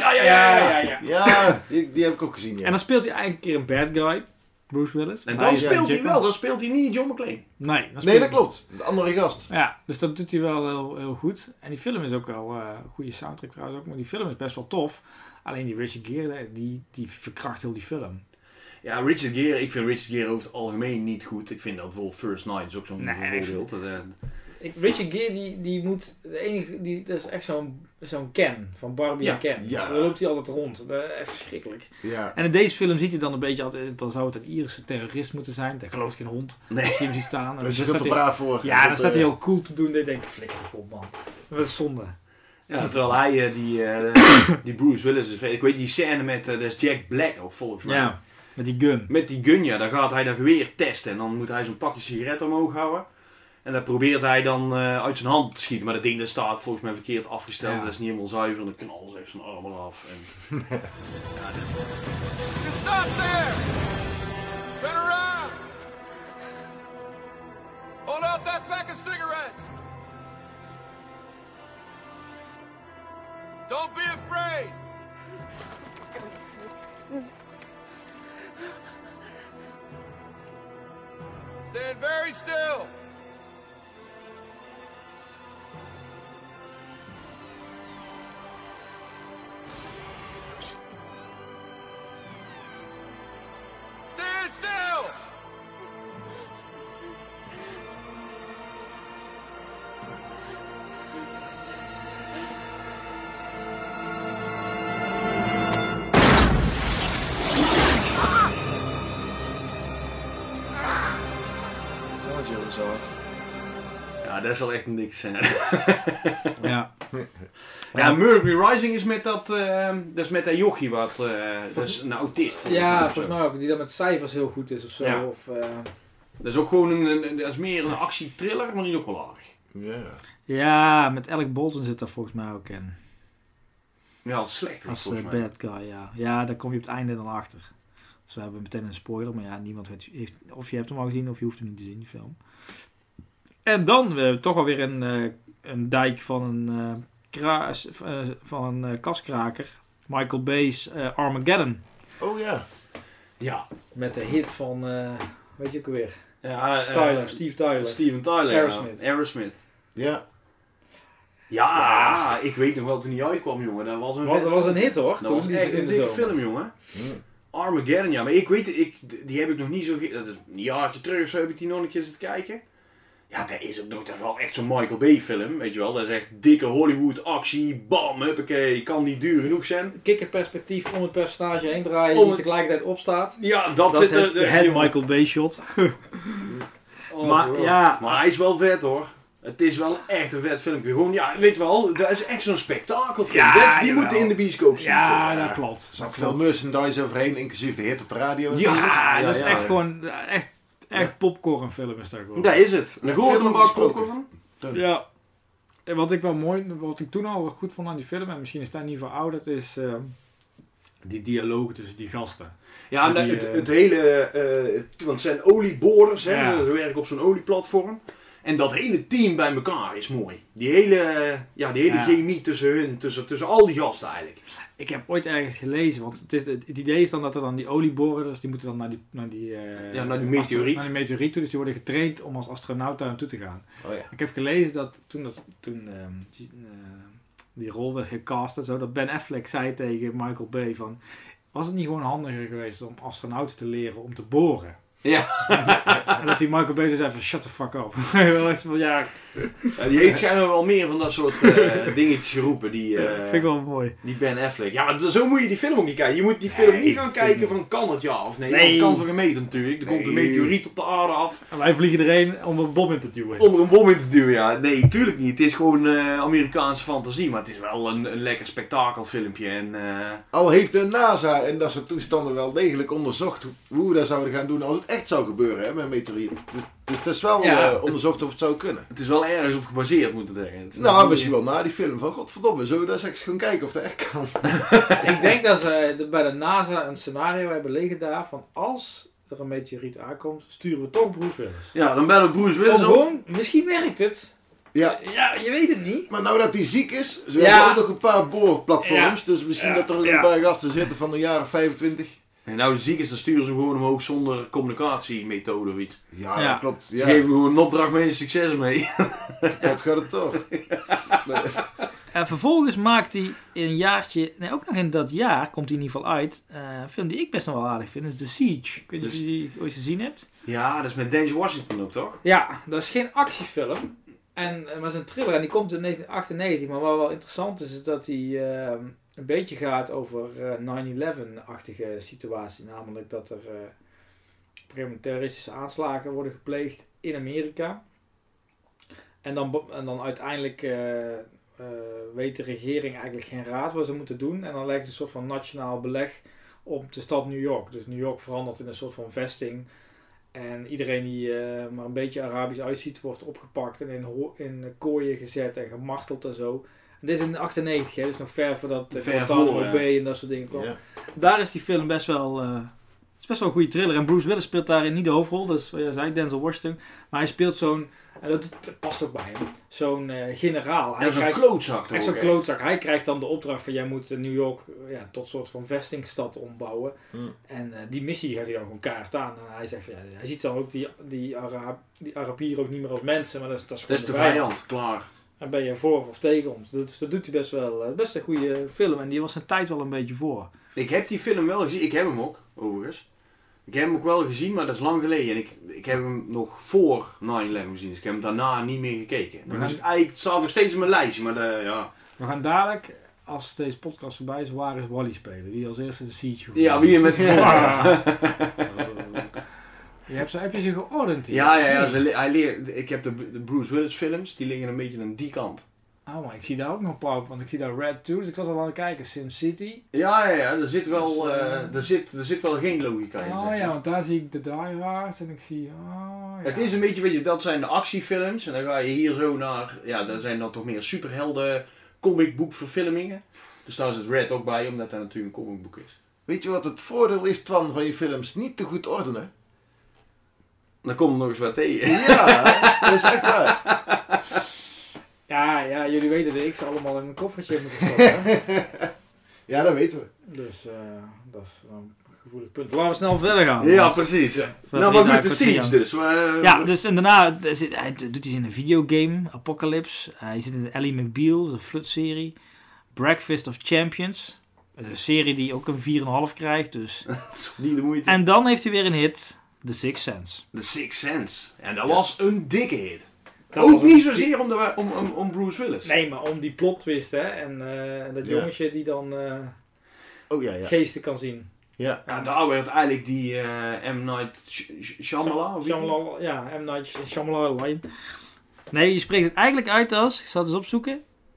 Ja, die heb ik ook gezien, ja. En dan speelt hij eigenlijk een keer een bad guy. Bruce Willis. En dan speelt hij wel, dan speelt hij niet John McClane. Nee, dat klopt. De andere gast. Ja, dus dat doet hij wel heel, heel goed. En die film is ook wel een goede soundtrack trouwens ook. Maar die film is best wel tof. Alleen die Richard Gere, die verkracht heel die film. Ja, Richard Gere, ik vind Richard Gere over het algemeen niet goed. Ik vind dat bijvoorbeeld First Night is ook zo'n voorbeeld. Richard Gere, die moet... De enige, dat is echt zo'n Ken. Van Barbie en Ken. Ja. Daar loopt hij altijd rond. Dat is echt verschrikkelijk. Ja. En in deze film ziet hij dan een beetje altijd... Dan zou het een Ierse terrorist moeten zijn. Daar gelooft geen hond. Nee. Als hij hem ziet staan. Daar is je veel te braaf voor. Ja, dan staat hij heel cool te doen. Dan denk ik, flikker toch op, man. Dat is zonde. Ja, terwijl hij die Bruce Willis is... Ik weet die scène met... dat is Jack Black ook volgens mij. Ja, met die gun. Met die gun, ja. Dan gaat hij dat geweer testen. En dan moet hij zo'n pakje sigaretten omhoog houden. En dan probeert hij dan uit zijn hand te schieten. Maar dat ding dat staat volgens mij verkeerd afgesteld. Ja. Dat is niet helemaal zuiver. En dan knallen ze echt zijn armen af. En... You stop there! Turn around! Hold out that pack of cigarettes! Don't be afraid! Stand very still! Stand still! Sergio is af. Ja, dat is wel echt een dikke scène. Ja. Ja, Mercury Rising is met dat... dat is met dat jochie wat... dat is een autist. Volgens mij ook. Die dan met cijfers heel goed is of zo. Ja. Of, Dat is ook gewoon dat is meer een actie-thriller, maar niet ook wel aardig. Ja. ja, met Alec Baldwin zit daar volgens mij ook in. Ja, als slecht Als volgens mij. bad guy, ja. Ja, daar kom je op het einde dan achter. Dus we hebben meteen een spoiler. Maar ja, niemand heeft... Of je hebt hem al gezien of je hoeft hem niet te zien, die film. En dan toch alweer een dijk van een kaskraker. Michael Bay's Armageddon. Oh ja. Ja. Met de hit van... weet je ook alweer? Ja, Steve Tyler. Steven Tyler. Aerosmith. Ja. Aerosmith. Ja. Ja, ik weet nog wel toen hij uitkwam, jongen. Dat was een, Dat was een hit, hoor. dat was Toen, echt in een de dikke zomer. film, jongen. Mm. Armageddon, ja. Maar ik weet, die heb ik nog niet zo... Dat is een jaartje terug of zo heb ik die nog een keer zitten kijken. Ja, dat is ook nog dat is wel echt zo'n Michael Bay film, weet je wel. Dat is echt dikke Hollywood actie, bam, huppakee, kan niet duur genoeg zijn. Kikkerperspectief om het personage heen draaien Om die het- tegelijkertijd opstaat. Ja, Dat is het jongen. Michael Bay shot. Oh, Maar, bro. ja. Maar hij is wel vet, hoor. Het is wel echt een vet filmpje. Gewoon, ja, weet je wel, dat is echt zo'n spektakelfilm. Ja, Die jawel. moeten in de bioscoop zien. Ja, Ja. dat klopt. Er zat veel merchandise overheen, inclusief de hit op de radio. Ja, dat is ja, echt ja. gewoon echt popcorn film is dat gewoon. Dat is het. Een Met grote film bak gesproken. popcorn. Ja. En wat ik wel mooi, wat ik toen al goed vond aan die film, en misschien is dat niet verouderd, is die dialoog tussen die gasten. Ja, en Die, het hele... want het zijn olieboorders, hè. Ja. Ze werken op zo'n olieplatform. En dat hele team bij elkaar is mooi. Die hele Ja. chemie tussen hun, tussen al die gasten eigenlijk. Ik heb ooit ergens gelezen, want het idee is dan dat er dan die olieboorders, die moeten dan naar die meteoriet. Naar die meteoriet toe, dus die worden getraind om als astronaut daar naartoe te gaan. Oh ja. Ik heb gelezen dat toen die rol werd gecast en zo, dat Ben Affleck zei tegen Michael Bay van, Was het niet gewoon handiger geweest om astronauten te leren om te boren? Ja. En dat die Michael Bay zei van shut the fuck up. Wel echt van, ja, Ja, die heeft schijnbaar wel meer van dat soort dingetjes geroepen. Die, vind ik wel mooi. die Ben Affleck. Ja, maar zo moet je die film ook niet kijken. Je moet die film niet gaan kijken van kan het ja of nee. Nee. Want het kan van gemeten natuurlijk. Er komt een Nee. meteoriet op de aarde af. En wij vliegen erheen om een bom in te duwen. Om er een bom in te duwen, ja. Nee, tuurlijk niet. Het is gewoon Amerikaanse fantasie. Maar het is wel een lekker spektakelfilmpje. En, Al heeft de NASA en dat soort toestanden wel degelijk onderzocht hoe we dat zouden gaan doen als het echt zou gebeuren hè, met een meteoriet. Dus het is wel Ja. onderzocht of het zou kunnen. het is wel ergens op gebaseerd, moet ik zeggen. Het is Nou, niet- misschien wel na die film van godverdomme, zullen we dat eens gaan kijken of dat echt kan. Ik denk dat ze bij de NASA een scenario hebben liggen daar van als er een meteoriet aankomt, sturen we toch Bruce Willis. Ja, dan bellen we Bruce Om Willis op. gewoon, misschien werkt het. Ja. Ja, je weet het niet. Maar nou dat hij ziek is, ze Ja. hebben ook nog een paar boorplatforms, Ja. dus misschien Ja. dat er ook Ja. een paar gasten zitten van de jaren 25. En nou ziek is, dan sturen ze hem gewoon omhoog zonder communicatiemethode of iets. Ja, Ja. dat klopt. Ze Ja, geven gewoon een opdracht mee en succes mee. dat gaat het toch. Nee. En vervolgens maakt hij in een jaartje, nee ook nog in dat jaar, komt hij in ieder geval uit. Een film die ik best nog wel aardig vind, is The Siege. Ik weet niet of je die ooit gezien hebt. Ja, dat is met Denzel Washington ook, toch? Ja, dat is geen actiefilm. Maar het is een thriller en die komt in 1998. Maar wat wel interessant is dat hij een beetje gaat over 9/11-achtige situatie. Namelijk dat er op een gegeven moment terroristische aanslagen worden gepleegd in Amerika. En dan uiteindelijk weet de regering eigenlijk geen raad wat ze moeten doen. En dan lijkt het een soort van nationaal beleg op de stad New York. Dus New York verandert in een soort van vesting. En iedereen die maar een beetje Arabisch uitziet, wordt opgepakt en in kooien gezet en gemarteld en zo. En dit is in 98, hè, dus nog ver voordat Ver Guantanamo voor, ja. Bay en dat soort dingen kwam. Ja. Daar is die film best wel... het is best wel een goede thriller. En Bruce Willis speelt daarin niet de hoofdrol. Dat is wat je zei, Denzel Washington. Maar hij speelt zo'n... En dat past ook bij hem. Zo'n generaal. Hij is een klootzak, toch? Echt zo'n hè? klootzak. Hij krijgt dan de opdracht van jij moet New York tot soort van vestingstad ombouwen. En die missie gaat hij dan gewoon kaart aan. En hij zegt van, hij ziet dan ook die Arabieren ook niet meer als mensen, maar dat is Dat gewoon is de vijand, klaar. En ben je voor of tegen ons. Dus dat doet hij best wel. Best een goede film. En die was zijn tijd wel een beetje voor. Ik heb die film wel gezien. Ik heb hem ook, overigens. Ik heb hem ook wel gezien, maar dat is lang geleden. En ik heb hem nog voor 9/11 gezien. Dus ik heb hem daarna niet meer gekeken. Dus het staat nog steeds in mijn lijstje, maar ja. We gaan dadelijk, als deze podcast voorbij is, waar is Wally spelen. Wie als eerste de Siege gevoerd. Ja, wie je met... Heb je ze geordend hier? Ja. Hij leert, ik heb de Bruce Willis films, die liggen een beetje aan die kant. Oh, maar ik zie daar ook nog een paar op, want ik zie daar Red 2, dus ik was al aan het kijken. SimCity. Ja, er zit wel, Dus, er zit wel geen logica in. Oh zeg ja, maar. want daar zie ik de Die Hards en ik zie... ja. Het is een beetje, weet je, dat zijn de actiefilms. En dan ga je hier zo naar, ja, daar zijn dan toch meer superhelden comicboekverfilmingen. Dus daar zit Red ook bij, omdat dat natuurlijk een comicboek is. Weet je wat het voordeel is van je films niet te goed ordenen? Dan komt er nog eens wat tegen. Ja, dat is echt waar. Ja, jullie weten dat ik ze allemaal in een koffertje moet stoppen. hè? Ja, dat weten we. Dus dat is een gevoelig punt. Laten we snel verder gaan. Ja, precies. Ja. Nou, maar goed, de Siege dus. Maar, Ja, dus en daarna hij doet iets in een videogame, Apocalypse. Hij zit in de Ally McBeal, de Flood-serie. Breakfast of Champions. Dat is een serie die ook een 4,5 krijgt. Dus. dat is niet de moeite. En dan heeft hij weer een hit, The Sixth Sense. The Sixth Sense. En dat was een dikke hit. Dat ook was niet een- zozeer om Bruce Willis. Nee, maar om die plot twist, hè. En dat Ja. jongetje die dan Oh ja. geesten kan zien. Ja. Ja, daar werd eigenlijk die M. Night Shyamalan. of wie? Shyamalan, ja, M. Night Shyamalan. Nee, je spreekt het eigenlijk uit als, ik zal het eens opzoeken.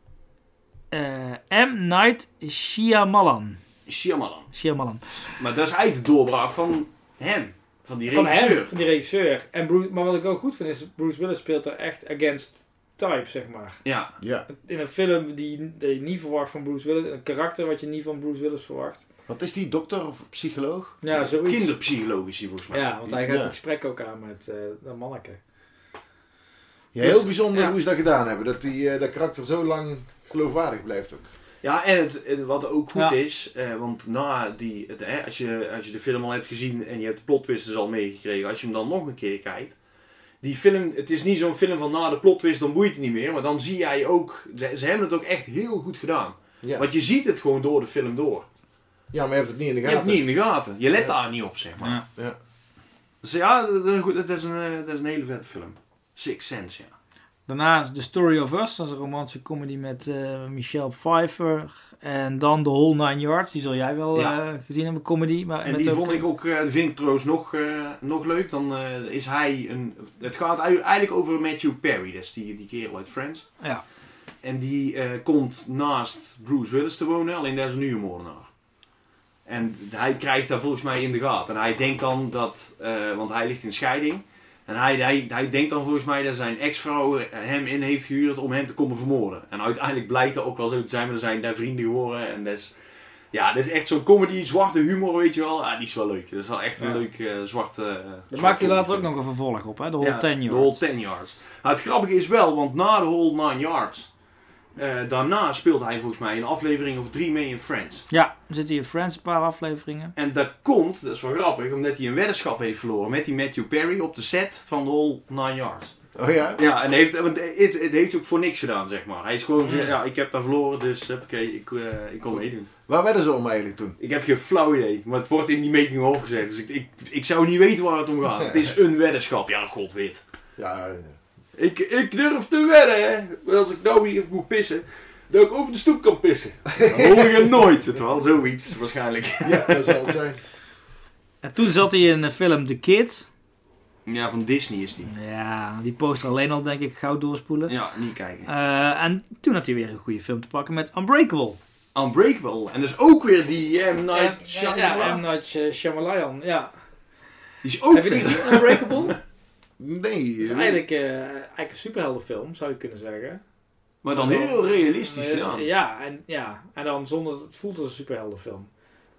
M. Night Shyamalan. Shyamalan. Maar dat is eigenlijk de doorbraak van hem. Van die Van regisseur. hem, van die regisseur. En maar wat ik ook goed vind is, Bruce Willis speelt er echt against type, zeg maar. Ja. Ja. In een film die je niet verwacht van Bruce Willis. Een karakter wat je niet van Bruce Willis verwacht. Wat is die, dokter of psycholoog? Ja, zoiets. Kinderpsychologisch volgens mij. Ja, want hij gaat Ja. het gesprek ook aan met dat manneke. Ja, heel Dus, bijzonder ja. hoe ze dat gedaan hebben. Dat dat karakter zo lang geloofwaardig blijft ook. Ja, en wat ook goed Ja. is, want na als je de film al hebt gezien en je hebt de plot twist dus al meegekregen, als je hem dan nog een keer kijkt, die film, het is niet zo'n film van na de plot twist dan boeit het niet meer, maar dan zie jij ook, ze hebben het ook echt heel goed gedaan. Ja. Want je ziet het gewoon door de film door. Ja, maar je hebt het niet in de Je gaten. hebt het niet in de gaten. Je let daar niet op, zeg maar. Ja. Ja. Dus ja, dat is een hele vette film. Sixth Sense, ja. Daarna The Story of Us, dat is een romantische comedy met Michelle Pfeiffer. En dan The Whole Nine Yards, die zul jij wel Ja. gezien hebben, comedy. Maar En met die ook, vond ik ook, vind ik trouwens nog leuk. Dan is hij het gaat eigenlijk over Matthew Perry, dat is die kerel uit Friends. Ja. En die komt naast Bruce Willis te wonen, alleen daar is een huurmoordenaar. En hij krijgt daar volgens mij in de gaten. En hij denkt dan dat, want hij ligt in scheiding. En hij denkt dan volgens mij dat zijn ex-vrouw hem in heeft gehuurd om hem te komen vermoorden. En uiteindelijk blijkt dat ook wel zo te zijn, maar dan zijn daar vrienden geworden. En dat is echt zo'n comedy, zwarte humor, weet je wel. Ja, die is wel leuk. Dat is wel echt een leuk zwarte... Daar maakt hij later ook nog een vervolg op, hè? The Whole 10 Yards. The Whole 10 Yards. Nou, het grappige is wel, want na The Whole 9 Yards... daarna speelt hij volgens mij een aflevering of 3 mee in Friends. Ja, dan zit hij in Friends, een paar afleveringen. En dat komt, dat is wel grappig, omdat hij een weddenschap heeft verloren met die Matthew Perry op de set van The Whole 9 Yards. Oh ja? Ja, en het heeft hij ook voor niks gedaan, zeg maar. Hij is gewoon, ja, ik heb daar verloren, dus oké, ik kom meedoen. Waar werden ze om eigenlijk toen? Ik heb geen flauw idee, maar het wordt in die making of gezet, dus ik zou niet weten waar het om gaat. Het is een weddenschap, ja, god weet. Ja, Ik durf te wedden, hè. Als ik nou hier moet pissen, dat ik over de stoep kan pissen. Dat hoor je nooit. Het was zoiets, waarschijnlijk. ja, dat zal het zijn. En toen zat hij in de film The Kid. Ja, van Disney is die. Ja, die poster alleen al denk ik gauw doorspoelen. Ja, niet kijken. En toen had hij weer een goede film te pakken met Unbreakable. Unbreakable. En dus ook weer die M. Night Shyamalan. Ja, M. Night Shyamalan, ja. Die is ook Heb je die vet. gezien, Unbreakable? Nee. Het is eigenlijk een superheldenfilm, zou je kunnen zeggen. Maar dan heel realistisch gedaan. Ja, en dan zonder het voelt als een superheldenfilm.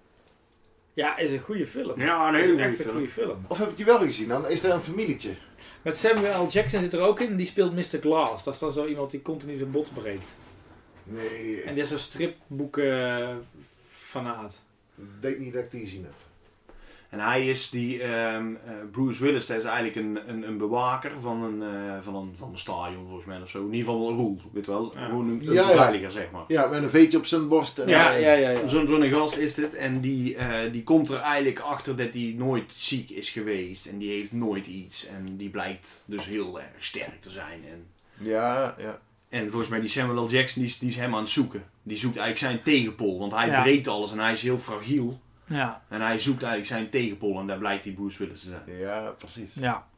Ja, is een goede film. Ja, een Is hele goede echt een film. goede film. Of heb ik die wel gezien dan? Is er een familietje? Met Samuel L. Jackson zit er ook in en die speelt Mr. Glass. Dat is dan zo iemand die continu zijn bot breekt. Nee, En dit is een stripboeken fanaat. ik denk niet dat ik die gezien heb. En hij is die Bruce Willis, dat is eigenlijk een bewaker van een stadion volgens mij of zo. In ieder geval een roel, weet je wel. Ja. Gewoon een Ja, ja. beveiliger, zeg maar. Ja, met een veetje op zijn borst. En Ja. Zo'n gast is dit en die komt er eigenlijk achter dat hij nooit ziek is geweest en die heeft nooit iets en die blijkt dus heel erg sterk te zijn. Ja. En volgens mij die Samuel L. Jackson die is hem aan het zoeken. Die zoekt eigenlijk zijn tegenpol, want hij Ja. breekt alles en hij is heel fragiel. Ja. En hij zoekt eigenlijk zijn tegenpol en daar blijkt die Bruce Willis te zijn. Ja, precies. Ja.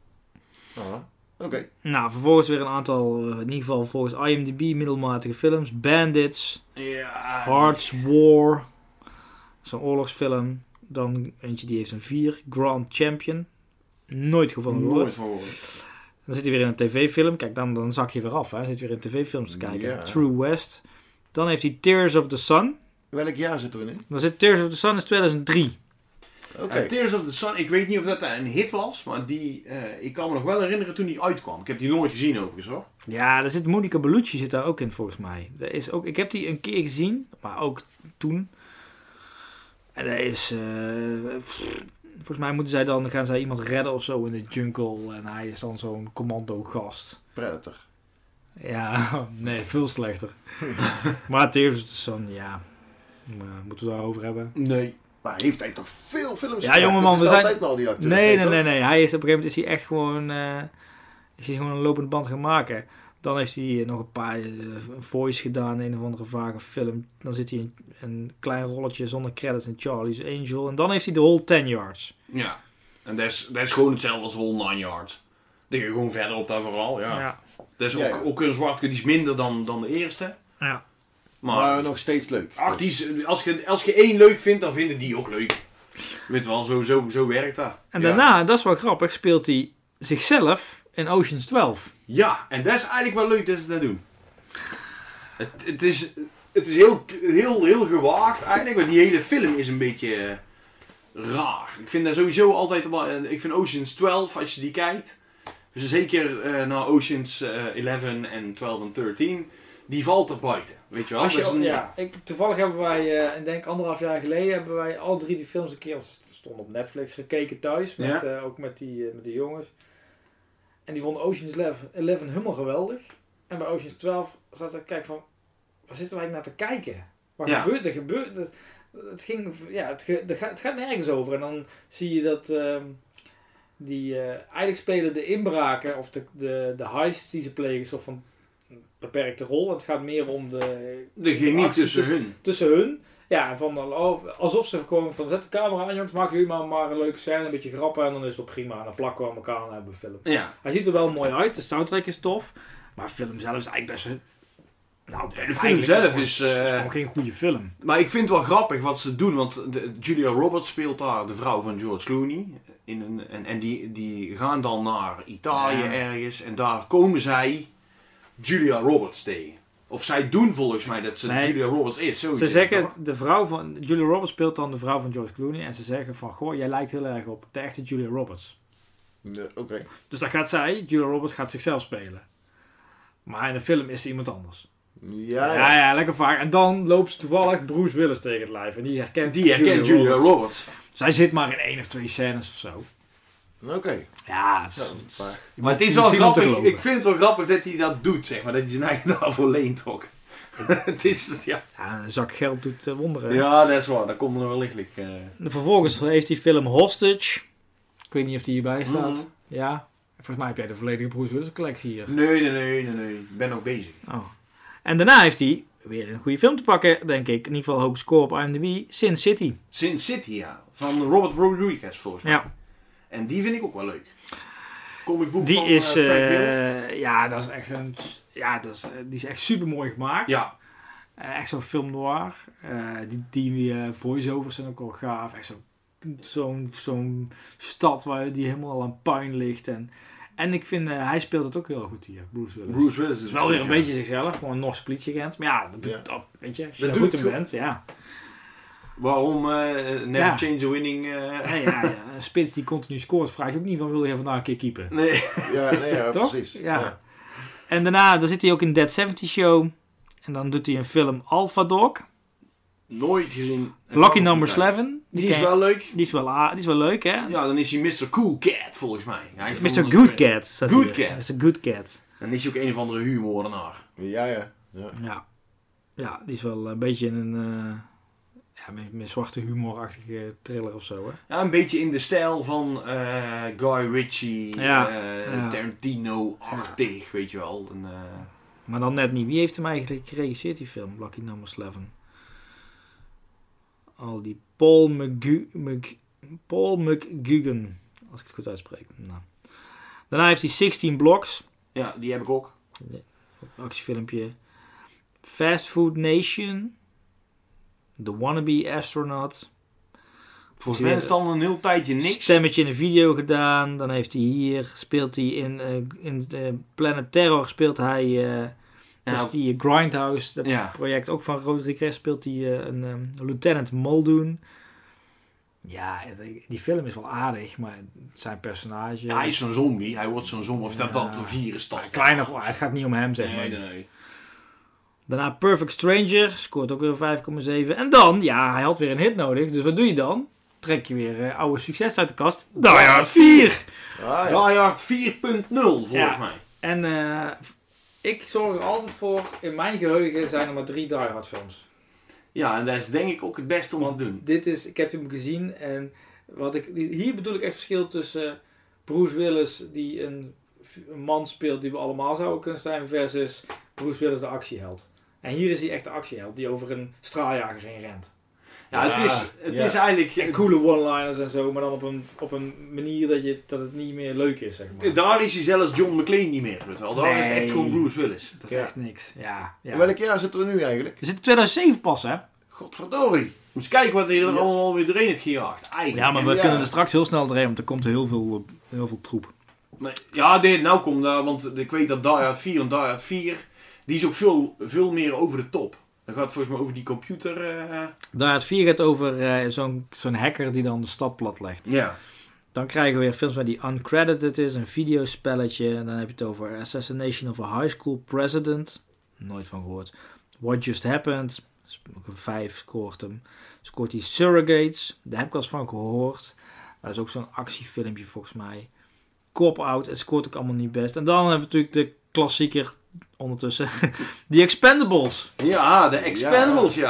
Oké. Nou, vervolgens weer een aantal, in ieder geval volgens IMDb, middelmatige films. Bandits, Ja, Hearts War. Dat is een oorlogsfilm. Dan eentje die heeft een 4. Grand Champion. Nooit van nooit gehoord. van gehoord. Dan zit hij weer in een tv-film. Kijk, dan zak je weer af. Hè. Dan zit hij weer in tv-films te kijken. Ja. True West. Dan heeft hij Tears of the Sun. Welk jaar zitten we nu? Dan zit Tears of the Sun is 2003. Oké. Tears of the Sun, ik weet niet of dat een hit was, maar ik kan me nog wel herinneren toen die uitkwam. Ik heb die nooit gezien overigens hoor. Ja, daar zit Monica Bellucci zit daar ook in volgens mij. Er is ook, ik heb die een keer gezien, maar ook toen. En dat is... volgens mij gaan zij iemand redden of zo in de jungle. En hij is dan zo'n commando-gast. Predator. Ja, nee, veel slechter. Maar Tears of the Sun, ja. Moeten we daarover hebben? Nee. Maar heeft hij toch veel films Ja, jongeman, we zijn... altijd wel die acteur. Nee. Hij is op een gegeven moment is hij echt gewoon... is hij gewoon een lopende band gaan maken. Dan heeft hij nog een paar voice gedaan in een of andere vage film. Dan zit hij in een klein rolletje zonder credits in Charlie's Angel. En dan heeft hij The Whole 10 Yards. Ja. En dat is gewoon hetzelfde als Whole 9 Yards. Dan ga je gewoon verder op dat verhaal, ja. Ja. Dat is Ja. ook een zwart, die is minder dan de eerste. Ja. Maar nog steeds leuk. Ach, als je één leuk vindt, dan vinden die ook leuk. Weet je wel, zo werkt dat. En Ja. daarna, dat is wel grappig, speelt hij zichzelf in Ocean's 12. Ja, en dat is eigenlijk wel leuk dat ze dat doen. Het is heel gewaagd eigenlijk, want die hele film is een beetje raar. Ik vind dat sowieso altijd wel... Ik vind Ocean's 12, als je die kijkt, dus zeker naar Ocean's 11 en 12 en 13, die valt er buiten. Weet je wel? Als je, Dat is een- toevallig hebben wij, ik denk 1,5 jaar geleden, hebben wij al 3 die films een keer, want ze stonden op Netflix, gekeken thuis. Met, ook met die jongens. En die vonden Ocean's 11 helemaal geweldig. En bij Ocean's 12 zat ik kijk van, waar zitten wij naar te kijken? Wat Ja. gebeurt? Het gaat nergens over. En dan zie je dat eigenlijk spelen de inbraken of de heists die ze plegen een soort van beperkte rol. Het gaat meer om De chemie actie tussen hun. hun. Ja, alsof ze gewoon van zet de camera aan jongens, maken jullie maar een leuke scène, een beetje grappen en dan is het prima. En dan plakken we aan elkaar en hebben we film. Ja. Hij ziet er wel mooi uit, de soundtrack is tof, maar de film zelf is eigenlijk best een... Nou, De film eigenlijk zelf gewoon- is, is gewoon geen goede film. Maar ik vind het wel grappig wat ze doen, want Julia Roberts speelt daar de vrouw van George Clooney. En die gaan dan naar Italië Ja. ergens en daar komen zij Julia Roberts tegen. Of zij doen volgens mij dat ze Nee. Julia Roberts is. Ze zeggen, de vrouw van... Julia Roberts speelt dan de vrouw van George Clooney en ze zeggen van, goh, jij lijkt heel erg op de echte Julia Roberts. Ja, oké. Dus dan gaat zij, Julia Roberts gaat zichzelf spelen. Maar in de film is ze iemand anders. Ja, Ja, lekker vaak. En dan loopt ze toevallig Bruce Willis tegen het lijf. En die herkent Julia Roberts. Zij zit maar in 1 of 2 scènes of zo. Oké. Ja, Zo, maar- Maar het is je wel moet zien om te grappig. geloven. Ik vind het wel grappig dat hij dat doet, zeg maar. Dat hij zijn eigen daarvoor leent ook. Het is, ja. Ja, een zak geld doet wonderen. Ja, dat is waar. Dat komt er wel lichtelijk. Vervolgens heeft die film Hostage. Ik weet niet of die hierbij staat. Mhm. Ja. Volgens mij heb jij de volledige Bruce Willis collectie hier. Nee. Ik ben nog bezig. Oh. En daarna heeft hij weer een goede film te pakken, denk ik. In ieder geval hoog score op IMDb. Sin City. Sin City, ja. Van Robert Rodriguez, volgens mij. Ja. En die vind ik ook wel leuk. Comic book Die van is, Frank Miller. ja, dat is echt die is echt super mooi gemaakt. Ja. Echt zo'n film noir. Die voice-overs zijn ook wel gaaf. Echt zo'n stad waar die helemaal aan puin ligt. En ik vind, hij speelt het ook heel goed hier, Bruce Willis. Bruce Willis Het is wel weer een beetje zichzelf, gewoon een Norse politieagent. Maar ja, dat doet Ja. dat, weet je. Als je Dat daar doet goed in goed. bent, ja. Waarom Never Ja. Change a Winning... Ja. Een spits die continu scoort, vraag je ook niet van, wil je vandaag een keer keepen? Nee. Ja, Toch? precies. Ja. En daarna, dan zit hij ook in Dead 70 Show. En dan doet hij een film Alpha Dog. Nooit gezien. Lucky Number 11. Die is wel leuk. Die is wel leuk, hè? Ja, dan is hij Mr. Cool Cat, volgens mij. Hij is Mr. dan Good Cat. staat Good hier. Cat. Mr. Good Cat. Dan is hij ook een of andere huurmoordenaar. Ja. Ja, die is wel een beetje een met zwarte humorachtige thriller of zo, hè? Ja, een beetje in de stijl van Guy Ritchie, Ja. Tarantino-achtig, weet je wel. Maar dan net niet. Wie heeft hem eigenlijk geregisseerd, die film? Lucky Number 11. Al die Paul McGugan. Als ik het goed uitspreek. Nou. Daarna heeft hij 16 Blocks. Ja, die heb ik ook. Actiefilmpje. Fast Food Nation. The Wannabe Astronaut. Volgens mij is het dan een heel tijdje niks. Stemmetje in een video gedaan. Dan heeft hij hier, speelt hij in Planet Terror, speelt hij, dat is die Grindhouse, dat Ja. project ook van Rodriguez, speelt hij een Lieutenant Muldoon. Ja, die film is wel aardig, maar zijn personage... Ja, hij is zo'n zombie. Hij wordt zo'n zombie. Of dat Ja. dat een virus staat. Kleiner, het gaat niet om hem, zeg maar. Nee. Daarna Perfect Stranger, scoort ook weer 5,7. En dan, ja, hij had weer een hit nodig, dus wat doe je dan? Trek je weer oude succes uit de kast. Die Hard 4! Ah, Die ja. Hard 4.0 volgens Ja. mij. En ik zorg er altijd voor, in mijn geheugen zijn er maar 3 Die Hard films. Ja, en dat is denk ik ook het beste om Want te doen. dit is, ik heb hem gezien en hier bedoel ik echt verschil tussen Bruce Willis die een man speelt die we allemaal zouden kunnen zijn versus Bruce Willis de actieheld. En hier is hij echt de actieheld die over een straaljager heen rent. Ja, Ja, het ja. is eigenlijk... En coole one-liners en zo, maar dan op een manier dat het niet meer leuk is, zeg maar. Daar is hij zelfs John McClane niet meer, weet je wel. Daar is het echt Nee. gewoon Bruce Willis. Dat is Ja. echt niks. Ja. In welk jaar zitten we nu eigenlijk? We zitten in 2007 pas, hè? Godverdorie. Moet eens kijken wat hij er Ja. allemaal weer doorheen heeft gejaagd. Eigenlijk. Ja, maar we Ja. kunnen er straks heel snel doorheen, want er komt heel veel troep. Nee, ja, nou komt daar, want ik weet dat Die Hard 4 en Die Hard 4, die is ook veel meer over de top. Dat gaat volgens mij over die computer. Daar het 4 gaat over zo'n hacker die dan de stad platlegt. Ja. Dan krijgen we weer films waar die uncredited is, een videospelletje. En dan heb je het over Assassination of a High School President. Nooit van gehoord. What Just Happened. Ook een 5 scoort hem. Scoort hij Surrogates. Daar heb ik wel eens van gehoord. Dat is ook zo'n actiefilmpje volgens mij. Cop-Out. Het scoort ook allemaal niet best. En dan hebben we natuurlijk de klassieker ondertussen. The Expendables. Ja, de Expendables, ja.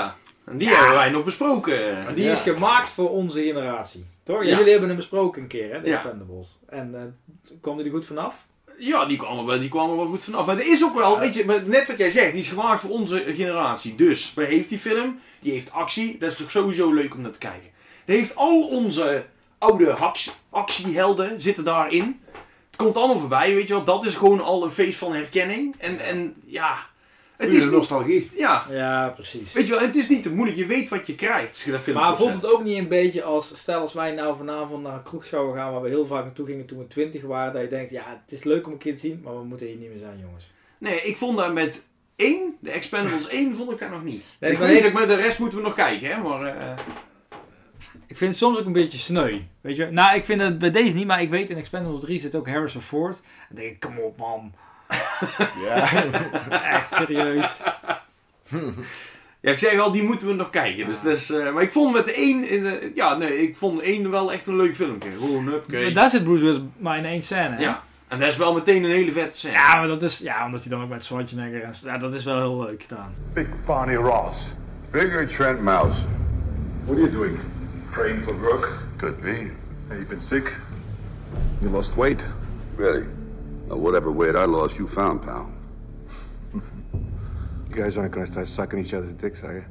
En die hebben wij nog besproken. Maar die is gemaakt voor onze generatie. Toch? Ja. Jullie hebben hem besproken een keer, hè? De Ja. Expendables. En kwam die er goed vanaf? Ja, die kwamen wel goed vanaf. Maar er is ook wel, weet je, maar net wat jij zegt, die is gemaakt voor onze generatie. Dus, waar heeft die film? Die heeft actie. Dat is toch sowieso leuk om naar te kijken. Die heeft al onze oude actiehelden zitten daarin. Het komt allemaal voorbij, weet je wel. Dat is gewoon al een feest van herkenning. En ja, het Pure is niet, nostalgie. ja, Ja, precies. weet je wel, het is niet te moeilijk. Je weet wat je krijgt als je dat film Maar opzet. voelt het ook niet een beetje als, stel als wij nou vanavond naar een kroeg zouden gaan waar we heel vaak naartoe gingen toen we 20 waren, dat je denkt, ja, het is leuk om een keer te zien, maar we moeten hier niet meer zijn, jongens. Nee, ik vond daar met 1, de Expendables 1, vond ik daar nog niet. Nee, ik maar weet nee- ook, maar de rest moeten we nog kijken, hè. Maar, Ik vind het soms ook een beetje sneu, weet je. Nou, ik vind het bij deze niet, maar ik weet in Expendables 3 zit ook Harrison Ford. Dan denk ik, kom op man, Ja. echt serieus. ja, ik zeg al, die moeten we nog kijken. Dus, maar ik vond met de 1, ik vond 1 wel echt een leuk filmpje. Gewoon, oké. Maar daar zit Bruce Willis maar in één scène, hè? Ja, en dat is wel meteen een hele vette scène. Ja, maar dat is, ja, omdat hij dan ook met Schwarzenegger en ja, dat is wel heel leuk gedaan. Big Barney Ross. Bigger Trent Mouse. What are you doing? Training for Brooke? Could be. Hey, you've been sick? You lost weight? Really. Now, whatever weight I lost, you found, pal. You guys aren't gonna start sucking each other's dicks, are you?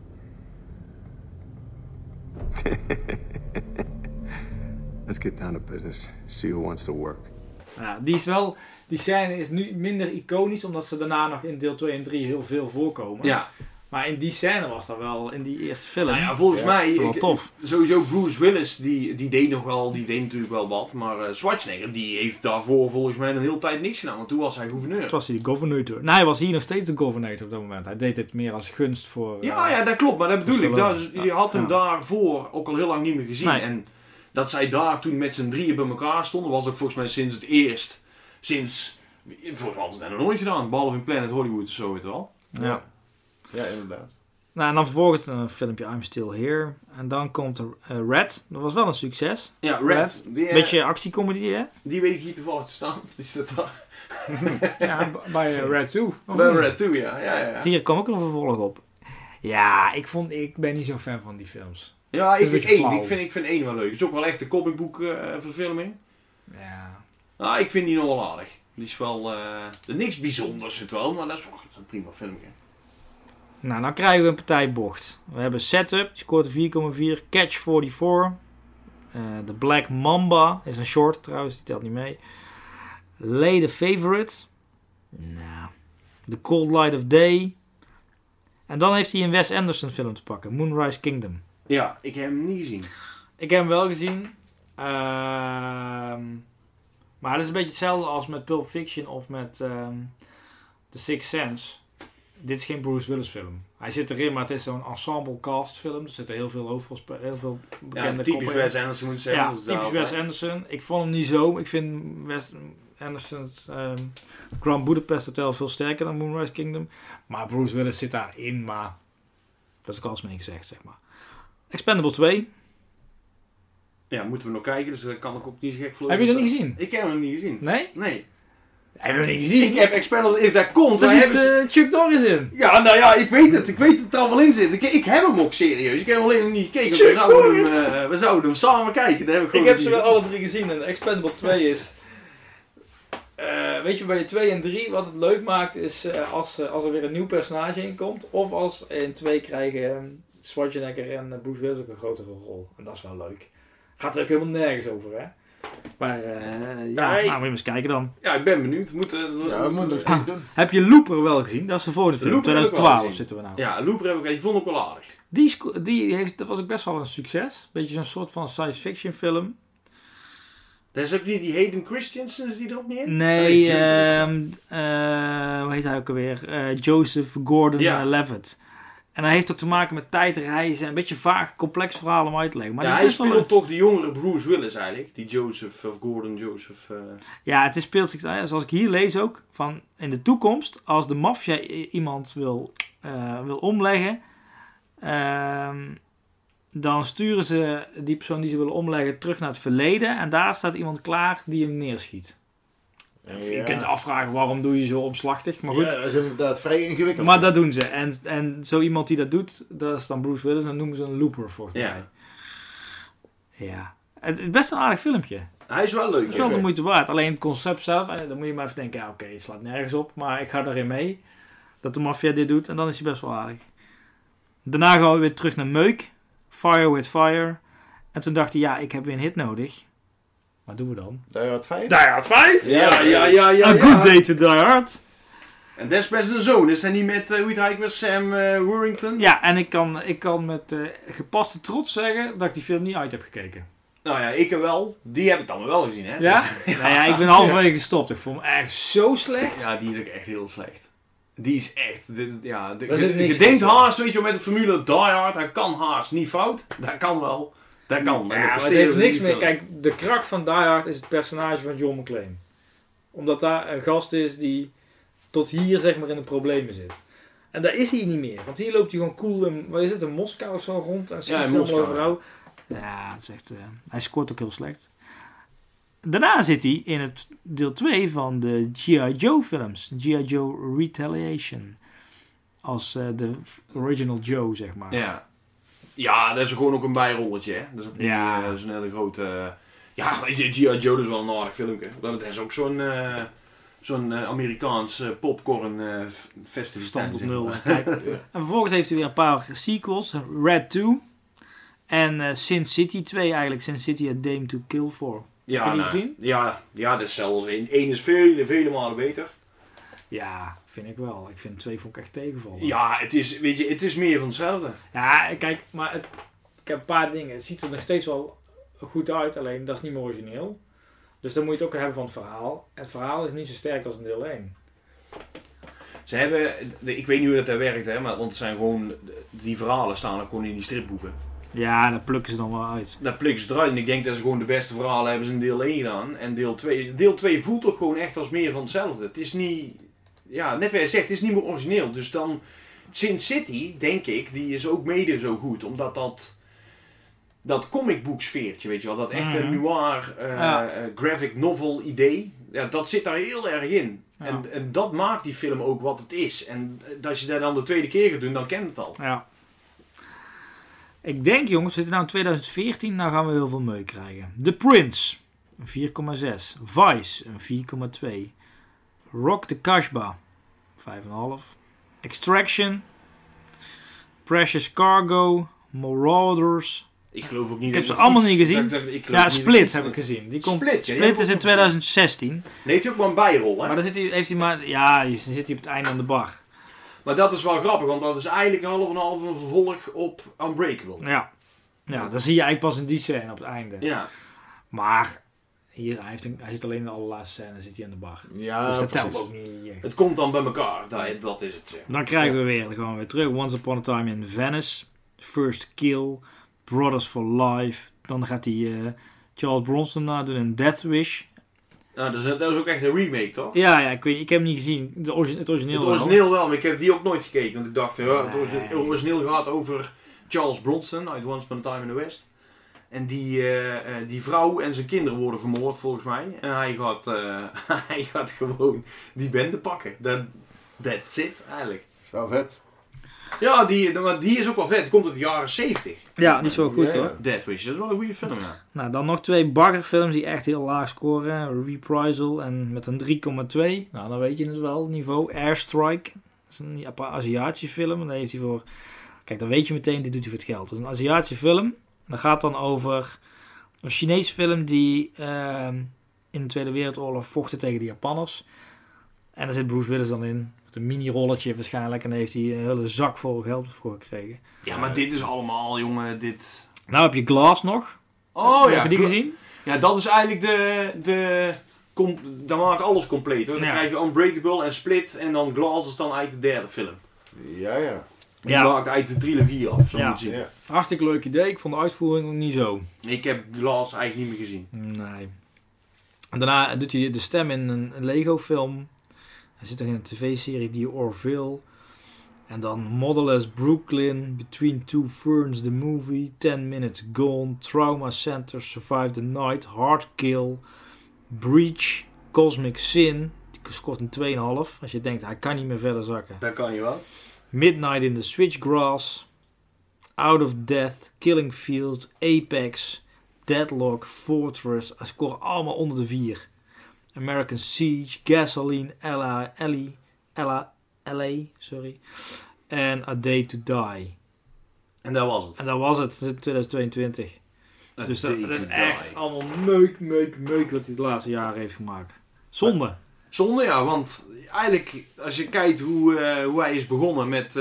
Let's get down to business. See who wants to work. Ja, die scène is nu minder iconisch, omdat ze daarna nog in deel 2 en 3 heel veel voorkomen. Ja. Maar in die scène was dat wel, in die eerste film. Nou ja, volgens mij, is wel tof. Sowieso Bruce Willis, die deed nog wel, die deed natuurlijk wel wat. Maar Schwarzenegger, die heeft daarvoor volgens mij een hele tijd niks gedaan. Want toen was hij gouverneur. Toen was hij de governator. Nee, hij was hier nog steeds de governator op dat moment. Hij deed het meer als gunst voor... Ja, dat klopt. Maar dat bedoel ik. Stallone. Je had hem Ja. daarvoor ook al heel lang niet meer gezien. Nee. En dat zij daar toen met z'n drieën bij elkaar stonden, was ook volgens mij sinds het eerst. Volgens mij hadden ze dat nog nooit gedaan. Behalve in Planet Hollywood of zo, weet je wel. Ja. Ja, inderdaad. Nou, en dan vervolgens een filmpje I'm Still Here. En dan komt er Red. Dat was wel een succes. Ja, Red. Die, Beetje actiecomedy, hè? die weet ik hier toevallig te staan. Die staat daar. Ja, bij Red 2. Bij Red 2, ja. Hier kwam ook een vervolg op. Ja, ik ben niet zo'n fan van die films. Ja, Het is een beetje flauw. ik vind 1 wel leuk. Het is ook wel echt een comicboek verfilming. Ja. Nou, ik vind die nog wel aardig. Die is wel... niks bijzonders het wel, maar dat is wel een prima filmpje. Nou, dan krijgen we een partijbocht. We hebben Setup, die scoort een 4,4. Catch 44. The Black Mamba is een short trouwens, die telt niet mee. Lay the Favorite. Nou. The Cold Light of Day. En dan heeft hij een Wes Anderson film te pakken. Moonrise Kingdom. Ja, ik heb hem niet gezien. Ik heb hem wel gezien. Maar het is een beetje hetzelfde als met Pulp Fiction of met The Sixth Sense. Dit is geen Bruce Willis film. Hij zit erin, maar het is zo'n ensemble cast film. Er zitten heel veel heel veel bekende Ja, typisch koppen in. Wes Anderson moet ik zeggen. Ja, Dat is typisch daar Wes altijd. Anderson. Ik vond hem niet zo. Ik vind Wes Anderson's Grand Budapest Hotel veel sterker dan Moonrise Kingdom. Maar Bruce Willis zit daarin, maar dat is ook alles mee gezegd, zeg maar. Expendables 2. Ja, moeten we nog kijken, dus dat kan ik ook niet zo gek voor. Heb je dat niet gezien? Ik heb hem niet gezien. Nee? Nee. Heb je hem niet gezien? Ik heb Expendables, daar komt. Daar daar zit hebben ze- Chuck Norris in. Ja, nou ja, ik weet het. Ik weet dat het er allemaal in zit. Ik heb hem ook serieus. Ik heb hem alleen nog niet gekeken. Chuck We zouden hem samen kijken. Dat heb ik Ik gewoon heb niet ze wel gedaan. alle drie gezien en Expendables 2 is... weet je, bij 2 en 3, wat het leuk maakt is als er weer een nieuw personage in komt. Of als in 2 krijgen Schwarzenegger en Bruce Willis ook een grotere rol. En dat is wel leuk. Gaat er ook helemaal nergens over, hè. Maar Nee. moet je eens kijken dan. Ja, ik ben benieuwd. Ja, we moeten nog steeds doen. Heb je Looper wel gezien? Dat is de volgende film. Looper heb ik wel 2012 gezien. zitten we nou. Ja, Looper heb ik die vond ik wel aardig. Dat was ook best wel een succes. Beetje zo'n soort van science fiction film. Dat is ook niet die Hayden Christensen, die er ook niet in? Nee, Joseph. hoe heet hij ook alweer? Joseph Gordon-Levitt. En hij heeft ook te maken met tijdreizen. Een beetje vaag, complex verhaal om uit te leggen. Maar Ja, dit hij is wel speelt een- toch de jongere Bruce Willis eigenlijk. Die Joseph of Gordon Joseph. Ja, het is speelt zich, zoals ik hier lees ook, van in de toekomst, als de maffia iemand wil omleggen, dan sturen ze die persoon die ze willen omleggen terug naar het verleden. En daar staat iemand klaar die hem neerschiet. Je kunt je afvragen waarom doe je zo omslachtig. Maar goed. Ja, dat is inderdaad vrij ingewikkeld. Maar dat doen ze. En zo iemand die dat doet, dat is dan Bruce Willis. En dat noemen ze een looper volgens mij. Ja. Het is best een aardig filmpje. Hij is wel leuk. Het is wel de moeite waard. Alleen het concept zelf, dan moet je maar even denken, ja, oké, het slaat nergens op. Maar ik ga erin mee. Dat de maffia dit doet. En dan is hij best wel aardig. Daarna gaan we weer terug naar Meuk. Fire with Fire. En toen dacht hij, ja, ik heb weer een hit nodig. Wat doen we dan? Die Hard 5? Die Hard 5? Ja. A Good Day to Die Hard. En dat is best een zoon. Is hij niet met, hoe heet hij weer, Sam Worthington? Ja, en ik kan met gepaste trots zeggen dat ik die film niet uit heb gekeken. Nou ja, ik wel. Die heb ik dan wel gezien, hè? Ja? Dus, Nou ja, ik ben halverwege gestopt. Ik vond hem echt zo slecht. Ja, die is ook echt heel slecht. Die is echt... Daar zit niks je denkt tussen. haast, weet je wel, met de formule Die Hard, dat kan haast niet fout. Dat kan wel. Dat kan. Ja, maar het heeft niks meer. Kijk, de kracht van Die Hard is het personage van John McClane. Omdat daar een gast is die tot hier zeg maar in de problemen zit. En daar is hij niet meer. Want hier loopt hij gewoon cool in, wat is het, in Moskou of zo rond. En schiet in Moskou. overal. Ja, het is echt, hij scoort ook heel slecht. Daarna zit hij in het deel 2 van de G.I. Joe films. G.I. Joe Retaliation. Als de original Joe, zeg maar. Ja. Ja, dat is gewoon ook een bijrolletje, hè. Dat is ook niet Ja. zo'n hele grote... Ja, weet je, G.I. Joe is wel een aardig filmpje. Dat is ook zo'n Amerikaans popcorn festiviteit. Stand op zeg nul. maar. Kijk. En vervolgens heeft hij weer een paar sequels. Red 2. En Sin City 2 eigenlijk. Sin City A Dame to Kill For. Ja, Heb je die nou, gezien? Ja, dat is zelfs één. Eén is vele malen beter. Ja, vind ik wel. Ik vind 2 vond ik echt tegenvallen. Ja, het is, weet je, het is meer van hetzelfde. Ja, kijk, maar ik heb een paar dingen. Het ziet er nog steeds wel goed uit, alleen dat is niet meer origineel. Dus dan moet je het ook hebben van het verhaal. En het verhaal is niet zo sterk als in deel 1. Ze hebben, ik weet niet hoe dat werkt, hè, maar want het zijn gewoon, die verhalen staan ook gewoon in die stripboeken. Ja, daar plukken ze dan wel uit. Daar plukken ze eruit en ik denk dat ze gewoon de beste verhalen hebben ze in deel 1 gedaan. En deel 2 voelt toch gewoon echt als meer van hetzelfde. Het is niet, ja, net wat je zegt, het is niet meer origineel. Dus dan, Sin City, denk ik, die is ook mede zo goed, omdat dat comicboek sfeertje, weet je wel, dat echt een noir graphic novel idee, ja, dat zit daar heel erg in. Ja. En dat maakt die film ook wat het is. En als je dat dan de tweede keer gaat doen, dan kent het al. Ja. Ik denk, jongens, we zitten nou in 2014, nou gaan we heel veel meuk krijgen. The Prince, een 4,6. Vice, een 4,2. Rock the Kasbah, 5,5. Extraction, Precious Cargo, Marauders. Ik geloof ook niet. Ik heb ze allemaal niet gezien. Ja, Split heb ik gezien. gezien. Die komt, Split, ja, die Split heb ik is in ook 2016. Nee, heeft hij ook maar een bijrol, hè? Maar dan heeft hij maar... Ja, dan zit hij op het einde aan de bar. Maar dat is wel grappig, want dat is eigenlijk een vervolg op Unbreakable. Ja, dan zie je eigenlijk pas in die scène op het einde. Ja. Maar hier, hij zit alleen in de allerlaatste scène, zit hij aan de bar. Ja, Dus dat precies. telt ook niet echt. Het komt dan bij elkaar, dat is het. Ja. Dan krijgen we weer, dan gaan we weer terug. Once Upon a Time in Venice. First Kill. Brothers for Life. Dan gaat hij Charles Bronson nadoen in Death Wish. Nou, dat is ook echt een remake, toch? Ja, ik heb hem niet gezien. Het origineel Het wel. origineel wel, maar ik heb die ook nooit gekeken. Want ik dacht, van, ja, Nee. het origineel gaat over Charles Bronson uit Once Upon a Time in the West. En die vrouw en zijn kinderen worden vermoord, volgens mij. En hij gaat gewoon die bende pakken. That's it, eigenlijk. Wel vet. Ja, die is ook wel vet. Die komt uit de jaren 70. Ja, die is wel goed Ja. hoor. Death Wish, dat is wel een goede film, ja. Nou, dan nog 2 baggerfilms die echt heel laag scoren. Reprisal en met een 3,2. Nou, dan weet je het wel, het niveau. Airstrike. Dat is een Aziatische film. En daar heeft hij voor... Kijk, dan weet je meteen, dit doet hij voor het geld. Dat is een Aziatische film. Dat gaat dan over een Chinese film die in de Tweede Wereldoorlog vochten tegen de Japanners. En daar zit Bruce Willis dan in. Met een mini-rolletje waarschijnlijk. En daar heeft hij een hele zak vol geld voor gekregen. Ja, maar dit is allemaal, jongen, dit... Nou heb je Glass nog. Oh ja, Heb je die gezien? Ja, dat is eigenlijk dan maakt alles compleet, hoor. Dan Ja. krijg je Unbreakable en Split en dan Glass is dan eigenlijk de derde film. Ja. Die maakt eigenlijk de trilogie af, zo Ja. moet je zien. Ja. Hartstikke leuk idee. Ik vond de uitvoering nog niet zo. Ik heb Glass eigenlijk niet meer gezien. Nee. En daarna doet hij de stem in een Lego film. Hij zit er in een tv-serie, die Orville. En dan Model as Brooklyn, Between Two Ferns, The Movie, 10 Minutes Gone, Trauma Center, Survive the Night, Hard Kill, Breach, Cosmic Sin, die scoort een 2,5. Als je denkt, hij kan niet meer verder zakken. Dat kan je wel. Midnight in the Switchgrass, Out of Death, Killing Fields, Apex, Deadlock, Fortress. Hij scoort allemaal onder de 4. American Siege, Gasoline, LA, sorry. En A Day to Die. En dat was het. En dat was het, 2022. Dus dat Day is to echt Die. allemaal meuk wat hij de laatste jaren heeft gemaakt. Zonde. Zonde, ja, want eigenlijk als je kijkt hoe hij is begonnen met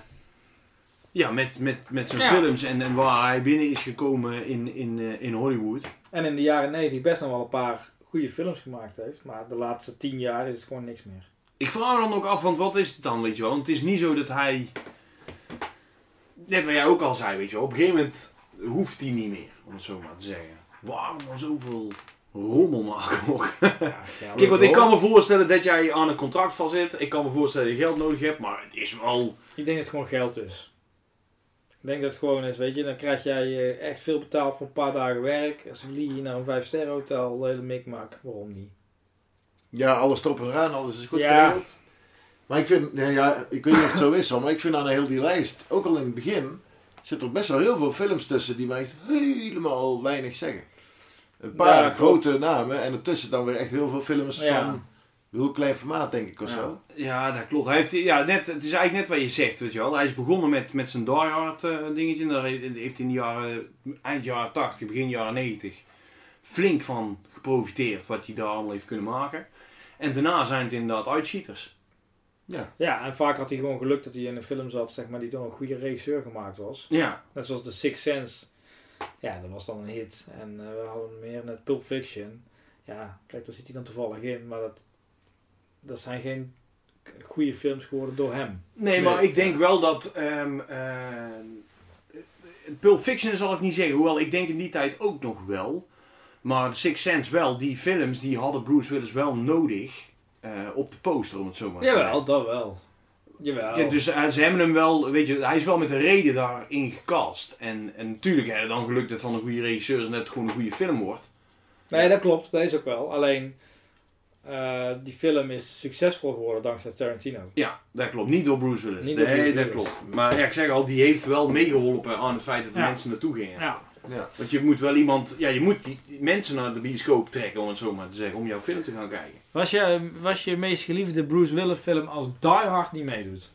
met zijn films en waar hij binnen is gekomen in Hollywood. En in de jaren 90 best nog wel een paar goede films gemaakt heeft. Maar de laatste 10 jaar is het gewoon niks meer. Ik vraag me dan ook af, want wat is het dan, weet je wel? Want het is niet zo dat hij, net wat jij ook al zei, weet je wel, op een gegeven moment hoeft hij niet meer, om het zo maar te zeggen. Waarom dan zoveel rommel maken nog? Kijk, want ik kan me voorstellen dat jij aan een contract vast zit. Ik kan me voorstellen dat je geld nodig hebt, maar het is wel... Ik denk dat het gewoon geld is. Ik denk dat het gewoon is, weet je. Dan krijg jij echt veel betaald voor een paar dagen werk. Als vlieg je naar een 5-sterren hotel, hele mikmak. Waarom niet? Ja, alles erop en eraan, alles is goed Ja. geregeld. Maar ik vind, ik weet niet of het zo is, maar ik vind aan heel die lijst, ook al in het begin, zit er best wel heel veel films tussen die mij echt helemaal weinig zeggen. Een paar Ja, grote namen en ertussen dan weer echt heel veel films Ja. van heel klein formaat, denk ik, of Ja. zo. Ja, dat klopt. Hij heeft, het is eigenlijk net wat je zegt, weet je wel. Hij is begonnen met zijn Die Hard dingetje. Daar heeft hij in de eind jaren 80, begin jaren 90 flink van geprofiteerd wat hij daar allemaal heeft kunnen maken. En daarna zijn het inderdaad uitschieters. Ja. Ja, en vaak had hij gewoon geluk dat hij in een film zat, zeg maar, die door een goede regisseur gemaakt was. Ja, Net zoals The Sixth Sense. Ja, dat was dan een hit. En we hadden meer net Pulp Fiction. Ja, kijk, daar zit hij dan toevallig in. Maar dat zijn geen goede films geworden door hem. nee, maar ik denk wel dat Pulp Fiction zal ik niet zeggen, hoewel ik denk in die tijd ook nog wel. Maar The Sixth Sense wel, die films die hadden Bruce Willis wel nodig op de poster, om het zo maar te zeggen. Jawel, dat wel. Jawel. Ja, dus ze hebben hem wel, weet je, hij is wel met een reden daarin gecast. En natuurlijk hebben we dan geluk dat van een goede regisseur en dat het gewoon een goede film wordt. Nee, dat klopt. Dat is ook wel. Alleen, die film is succesvol geworden dankzij Tarantino. Ja, dat klopt. Niet door Bruce Willis. Niet door Nee, Bruce dat Willis. klopt. Maar ja, ik zeg al, die heeft wel meegeholpen aan het feit dat de Ja. mensen naartoe gingen. Ja. Ja. Want je moet wel iemand, je moet die mensen naar de bioscoop trekken, om het zo maar te zeggen, om jouw film te gaan kijken. Was je meest geliefde Bruce Willis film als Die Hard niet meedoet?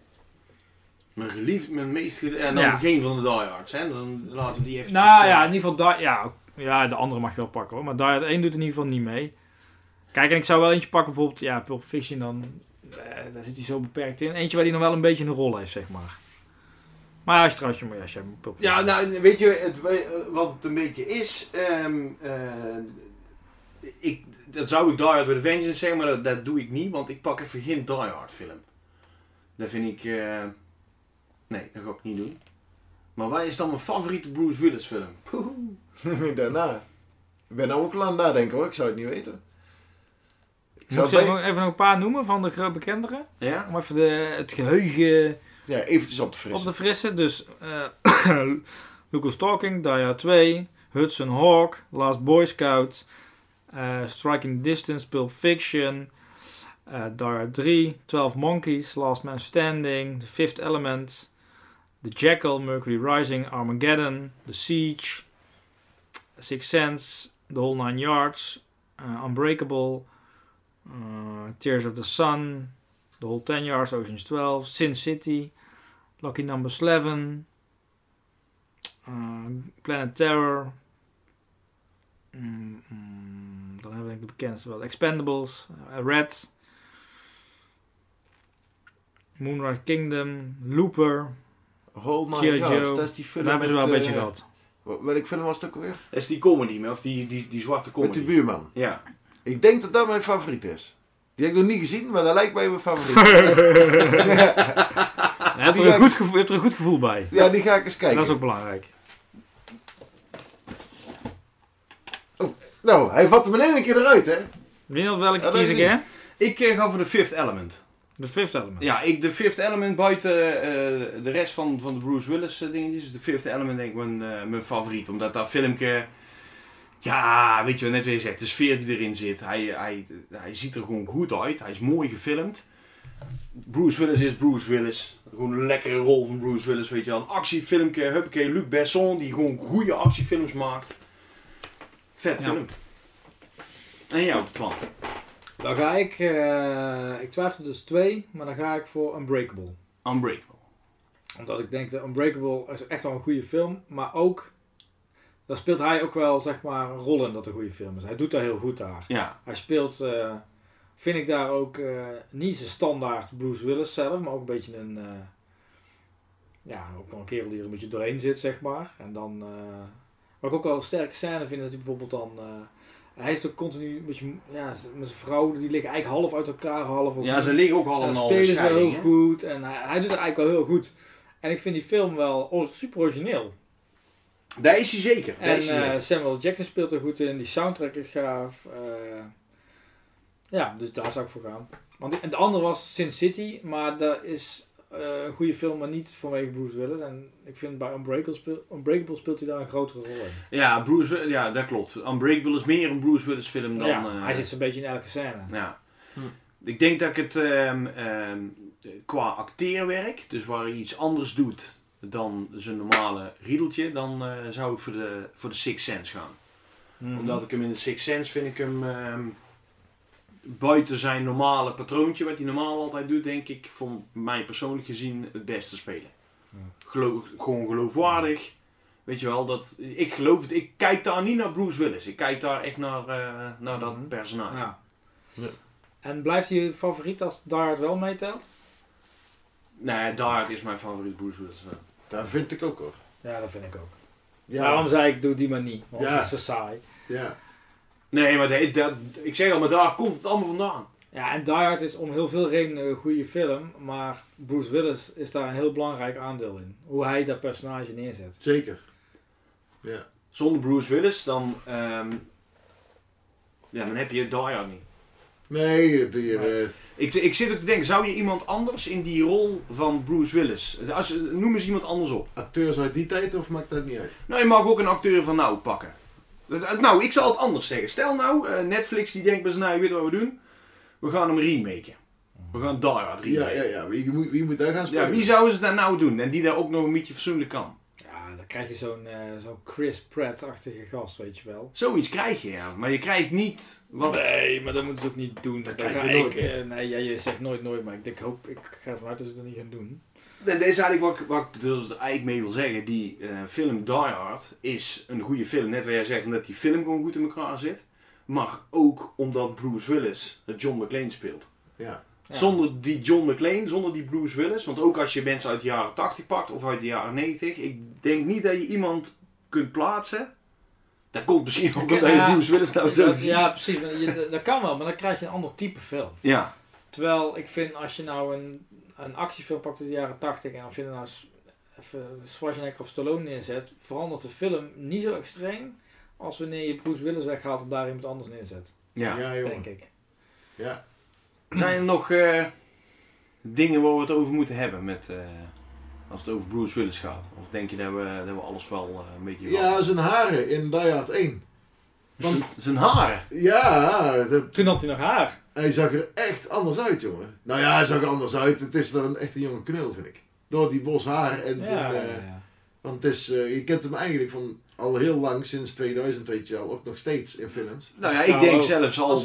Mijn meest geliefde, en dan Ja. geen van de Die Hards, hè. Dan laten we die even... Nou ja, in ieder geval ja, de andere mag je wel pakken hoor. Maar Die Hard 1 doet in ieder geval niet mee. Kijk, en ik zou wel eentje pakken, bijvoorbeeld, ja, Pulp Fiction dan. Daar zit hij zo beperkt in. Eentje waar hij nog wel een beetje een rol heeft, zeg maar. Maar als je trouwens, als je Pulp Fiction... Ja, nou, weet je, wat het een beetje is, dat zou ik Die Hard with a Vengeance zeggen, maar dat doe ik niet, want ik pak even geen Die Hard film. Dat vind ik, nee, dat ga ik niet doen. Maar wat is dan mijn favoriete Bruce Willis film? Daarna. Ik ben ook al aan het nadenken hoor, ik zou het niet weten. Ik Moet ik zou ze even nog een paar noemen van de grote bekenderen? Ja? Om even het geheugen Ja, eventjes op de fris. op te frissen. Dus Lucas Talking, Die Hard 2, Hudson Hawk, Last Boy Scout, Striking Distance, Pulp Fiction, Die Hard 3, 12 Monkeys, Last Man Standing, The Fifth Element, The Jackal, Mercury Rising, Armageddon, The Siege, Sixth Sense, The Whole Nine Yards, Unbreakable, Tears of the Sun, The Whole 10 Yards, Ocean's 12, Sin City, Lucky Number 11, Planet Terror, dan hebben we de bekendste wel, Expendables, Red, Moonrise Kingdom, Looper, Whole Nine G.I. Yards, Joe. dat is die film daar hebben ze wel een met, beetje gehad. welke film was het ook alweer? Dat is die comedy, of die zwarte Met comedy. die buurman. Ja. Ik denk dat dat mijn favoriet is. Die heb ik nog niet gezien, maar dat lijkt mij mijn favoriet. Je hebt er een goed gevoel bij. Ja, die ga ik eens kijken. Dat is ook belangrijk. Nou, hij vat hem in één keer eruit, hè? Weet je nog welke dat kies is ik, die. hè? Ik ga voor The Fifth Element. The Fifth Element. Ja, The Fifth Element buiten de rest van de Bruce Willis dingetjes. The Fifth Element denk ik mijn favoriet. Omdat dat filmpje... Ja, weet je wat net weer je zegt. De sfeer die erin zit. Hij ziet er gewoon goed uit. Hij is mooi gefilmd. Bruce Willis is Bruce Willis. Gewoon een lekkere rol van Bruce Willis, weet je wel. Een actiefilmpje, huppakee, Luc Besson, die gewoon goede actiefilms maakt. Vet film. En jou, Twan? Dan ga ik twijfel dus 2, maar dan ga ik voor Unbreakable. Unbreakable. Omdat ik denk dat Unbreakable is echt wel een goede film, maar ook, daar speelt hij ook wel zeg maar een rol in dat het een goede film is. Hij doet daar heel goed daar. Ja. Hij speelt, vind ik daar ook niet zijn standaard Bruce Willis zelf, maar ook een beetje een, ook wel een kerel die er een beetje doorheen zit zeg maar. En dan, wat ik ook wel een sterke scène vind, is dat hij bijvoorbeeld dan, hij heeft ook continu een beetje, met zijn vrouw, die liggen eigenlijk half uit elkaar, half. Ja, ze liggen ook allemaal. En spelen ze wel heel goed en hij doet het eigenlijk wel heel goed. En ik vind die film wel super origineel. Daar is hij zeker. En Samuel Jackson speelt er goed in. Die soundtrack is gaaf. Dus daar zou ik voor gaan. En de andere was Sin City. Maar dat is een goede film, maar niet vanwege Bruce Willis. En ik vind bij Unbreakable speelt hij daar een grotere rol in. Ja, dat klopt. Unbreakable is meer een Bruce Willis film dan... hij zit zo'n beetje in elke scène. Ja. Ik denk dat ik het qua acteerwerk, dus waar hij iets anders doet dan zijn normale riedeltje, dan zou ik voor de Sixth Sense gaan. Omdat ik hem in de Sixth Sense vind ik hem buiten zijn normale patroontje, wat hij normaal altijd doet, denk ik, voor mij persoonlijk gezien het beste spelen. Gewoon geloofwaardig. Weet je wel, ik kijk daar niet naar Bruce Willis. Ik kijk daar echt naar dat personage. Ja. Ja. En blijft je favoriet als Die Hard wel meetelt? Nee, Die Hard is mijn favoriet Bruce Willis. Dat vind ik ook hoor. Ja, dat vind ik ook. Ja. Waarom zei ik, doe die maar niet? Want het is zo saai. Ja. Nee, maar ik zeg al, maar daar komt het allemaal vandaan. Ja, en Die Hard is om heel veel redenen een goede film. Maar Bruce Willis is daar een heel belangrijk aandeel in. Hoe hij dat personage neerzet. Zeker. Ja. Zonder Bruce Willis, dan heb je Die Hard niet. Nee, Ik zit ook te denken, zou je iemand anders in die rol van Bruce Willis, noem eens iemand anders op. Acteurs uit die tijd of maakt dat niet uit? Nou, je mag ook een acteur van nou pakken. Nou, ik zal het anders zeggen. Stel nou, Netflix die denkt bij z'n, nou, je weet wat we doen. We gaan hem remaken. We gaan Die Hard remaken. Ja. Wie moet daar gaan spelen? Ja, wie zouden ze daar nou doen? En die daar ook nog een beetje fatsoenlijk kan. Ja, dan krijg je zo'n Chris Pratt-achtige gast, weet je wel. Zoiets krijg je, ja. Maar je krijgt niet wat... Nee, maar dat moeten ze ook niet doen. Dat krijg je nooit. Je zegt nooit, maar ik ga ervan uit dat ze dat niet gaan doen. Dat is eigenlijk wat ik dus eigenlijk mee wil zeggen. Die film Die Hard is een goede film. Net wat jij zegt, omdat die film gewoon goed in elkaar zit. Maar ook omdat Bruce Willis John McClane speelt. Ja. Zonder die John McClane, zonder die Bruce Willis. Want ook als je mensen uit de jaren 80 pakt of uit de jaren 90. Ik denk niet dat je iemand kunt plaatsen. Dat komt misschien ook omdat je Bruce Willis nou zo ziet. Ja, precies. Dat kan wel, maar dan krijg je een ander type film. Ja. Terwijl ik vind als je nou een actiefilm pakt uit de jaren 80 en dan vind je nou even Schwarzenegger of Stallone neerzet, verandert de film niet zo extreem als wanneer je Bruce Willis weghaalt en daar iemand anders neerzet. Ja, denk ik. Ja. Zijn er nog dingen waar we het over moeten hebben als het over Bruce Willis gaat? Of denk je dat we alles wel een beetje... Ja, zijn haren in Die Hard 1. Zijn haren? Ja. Toen had hij nog haar. Hij zag er echt anders uit, jongen. Nou ja, hij zag er anders uit. Het is dan echt een jonge knul, vind ik. Door die bos haar en zijn... Want het is, je kent hem eigenlijk van al heel lang, sinds 2000 weet je al, ook nog steeds in films. Nou ja, ik denk zelfs al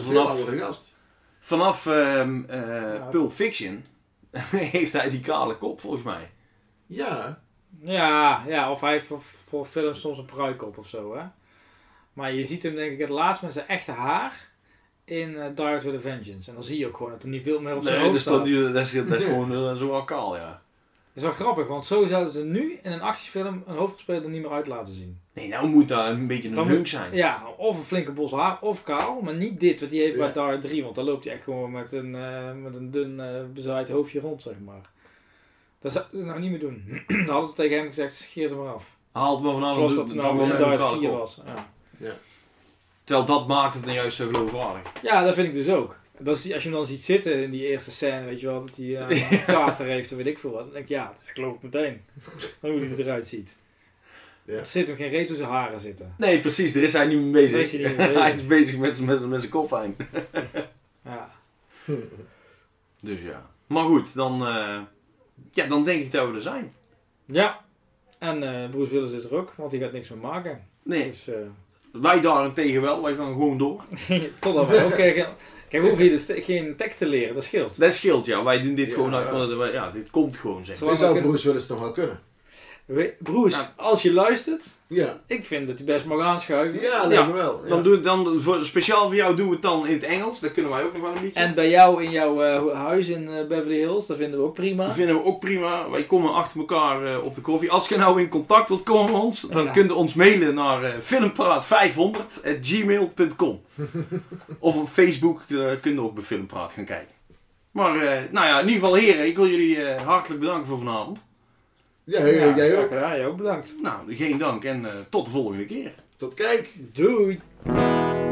vanaf Pulp Fiction heeft hij die kale kop, volgens mij. Ja. Ja, of hij heeft voor films soms een pruik op of zo, hè. Maar je ziet hem denk ik het laatst met zijn echte haar in Die Hard with a Vengeance. En dan zie je ook gewoon dat er niet veel meer op zijn hoofd staat. Dat is gewoon zo al kaal, ja. Dat is wel grappig, want zo zouden ze nu in een actiefilm een hoofdrolspeler niet meer uit laten zien. Nee, nou moet daar een beetje een hunk zijn. Ja, of een flinke bos haar, of kaal, maar niet dit, wat hij heeft bij Die Hard 3. Want dan loopt hij echt gewoon met een dun bezaaid hoofdje rond, zeg maar. Dat zou ze nou niet meer doen. Dan hadden ze tegen hem gezegd, scheer het maar af. Haal het maar vanaf. Zoals dat nou in Die Hard 4 was. Ja. Terwijl dat maakt het nou juist zo geloofwaardig. Ja, dat vind ik dus ook. Als je hem dan ziet zitten in die eerste scène, weet je wel, dat hij een kater heeft of weet ik veel wat. Dan denk ik, ja, dat geloof ik meteen. Hoe hij eruit ziet. Ja. Er zit hem geen reet hoe zijn haren zitten. Nee, precies, daar is hij niet mee bezig. Daar is hij niet mee bezig. Hij is bezig met zijn kopfijn. Ja. Dus ja. Maar goed, dan denk ik dat we er zijn. Ja. En Bruce Willis is er ook, want die gaat niks meer maken. Nee, Dus, wij daarentegen wel, wij gaan gewoon door. totdat we ook... Kijk, we hoeven hier geen tekst te leren, dat scheelt. Dat scheelt, ja. Wij doen dit Ja, gewoon uit, ja. want dit komt gewoon, zeg maar. Zolang Dan zou we kunnen- Bruce Willis nog wel kunnen. Bruce, Ja. als je luistert, Ja, ik vind dat je best mag aanschuiven. ja lijkt me wel. Ja. Speciaal voor jou doen we het dan in het Engels. Dat kunnen wij ook nog wel een beetje. En bij jou in jouw huis in Beverly Hills, dat vinden we ook prima. Dat vinden we ook prima. Wij komen achter elkaar op de koffie. Als je nou in contact wilt komen met ons, dan kun je ons mailen naar filmpraat500@gmail.com. Of op Facebook kun je ook bij Filmpraat gaan kijken. Maar in ieder geval heren, ik wil jullie hartelijk bedanken voor vanavond. Ja, jij ook. Ja, jij ook bedankt. Nou, geen dank en tot de volgende keer. Tot kijk. Doei.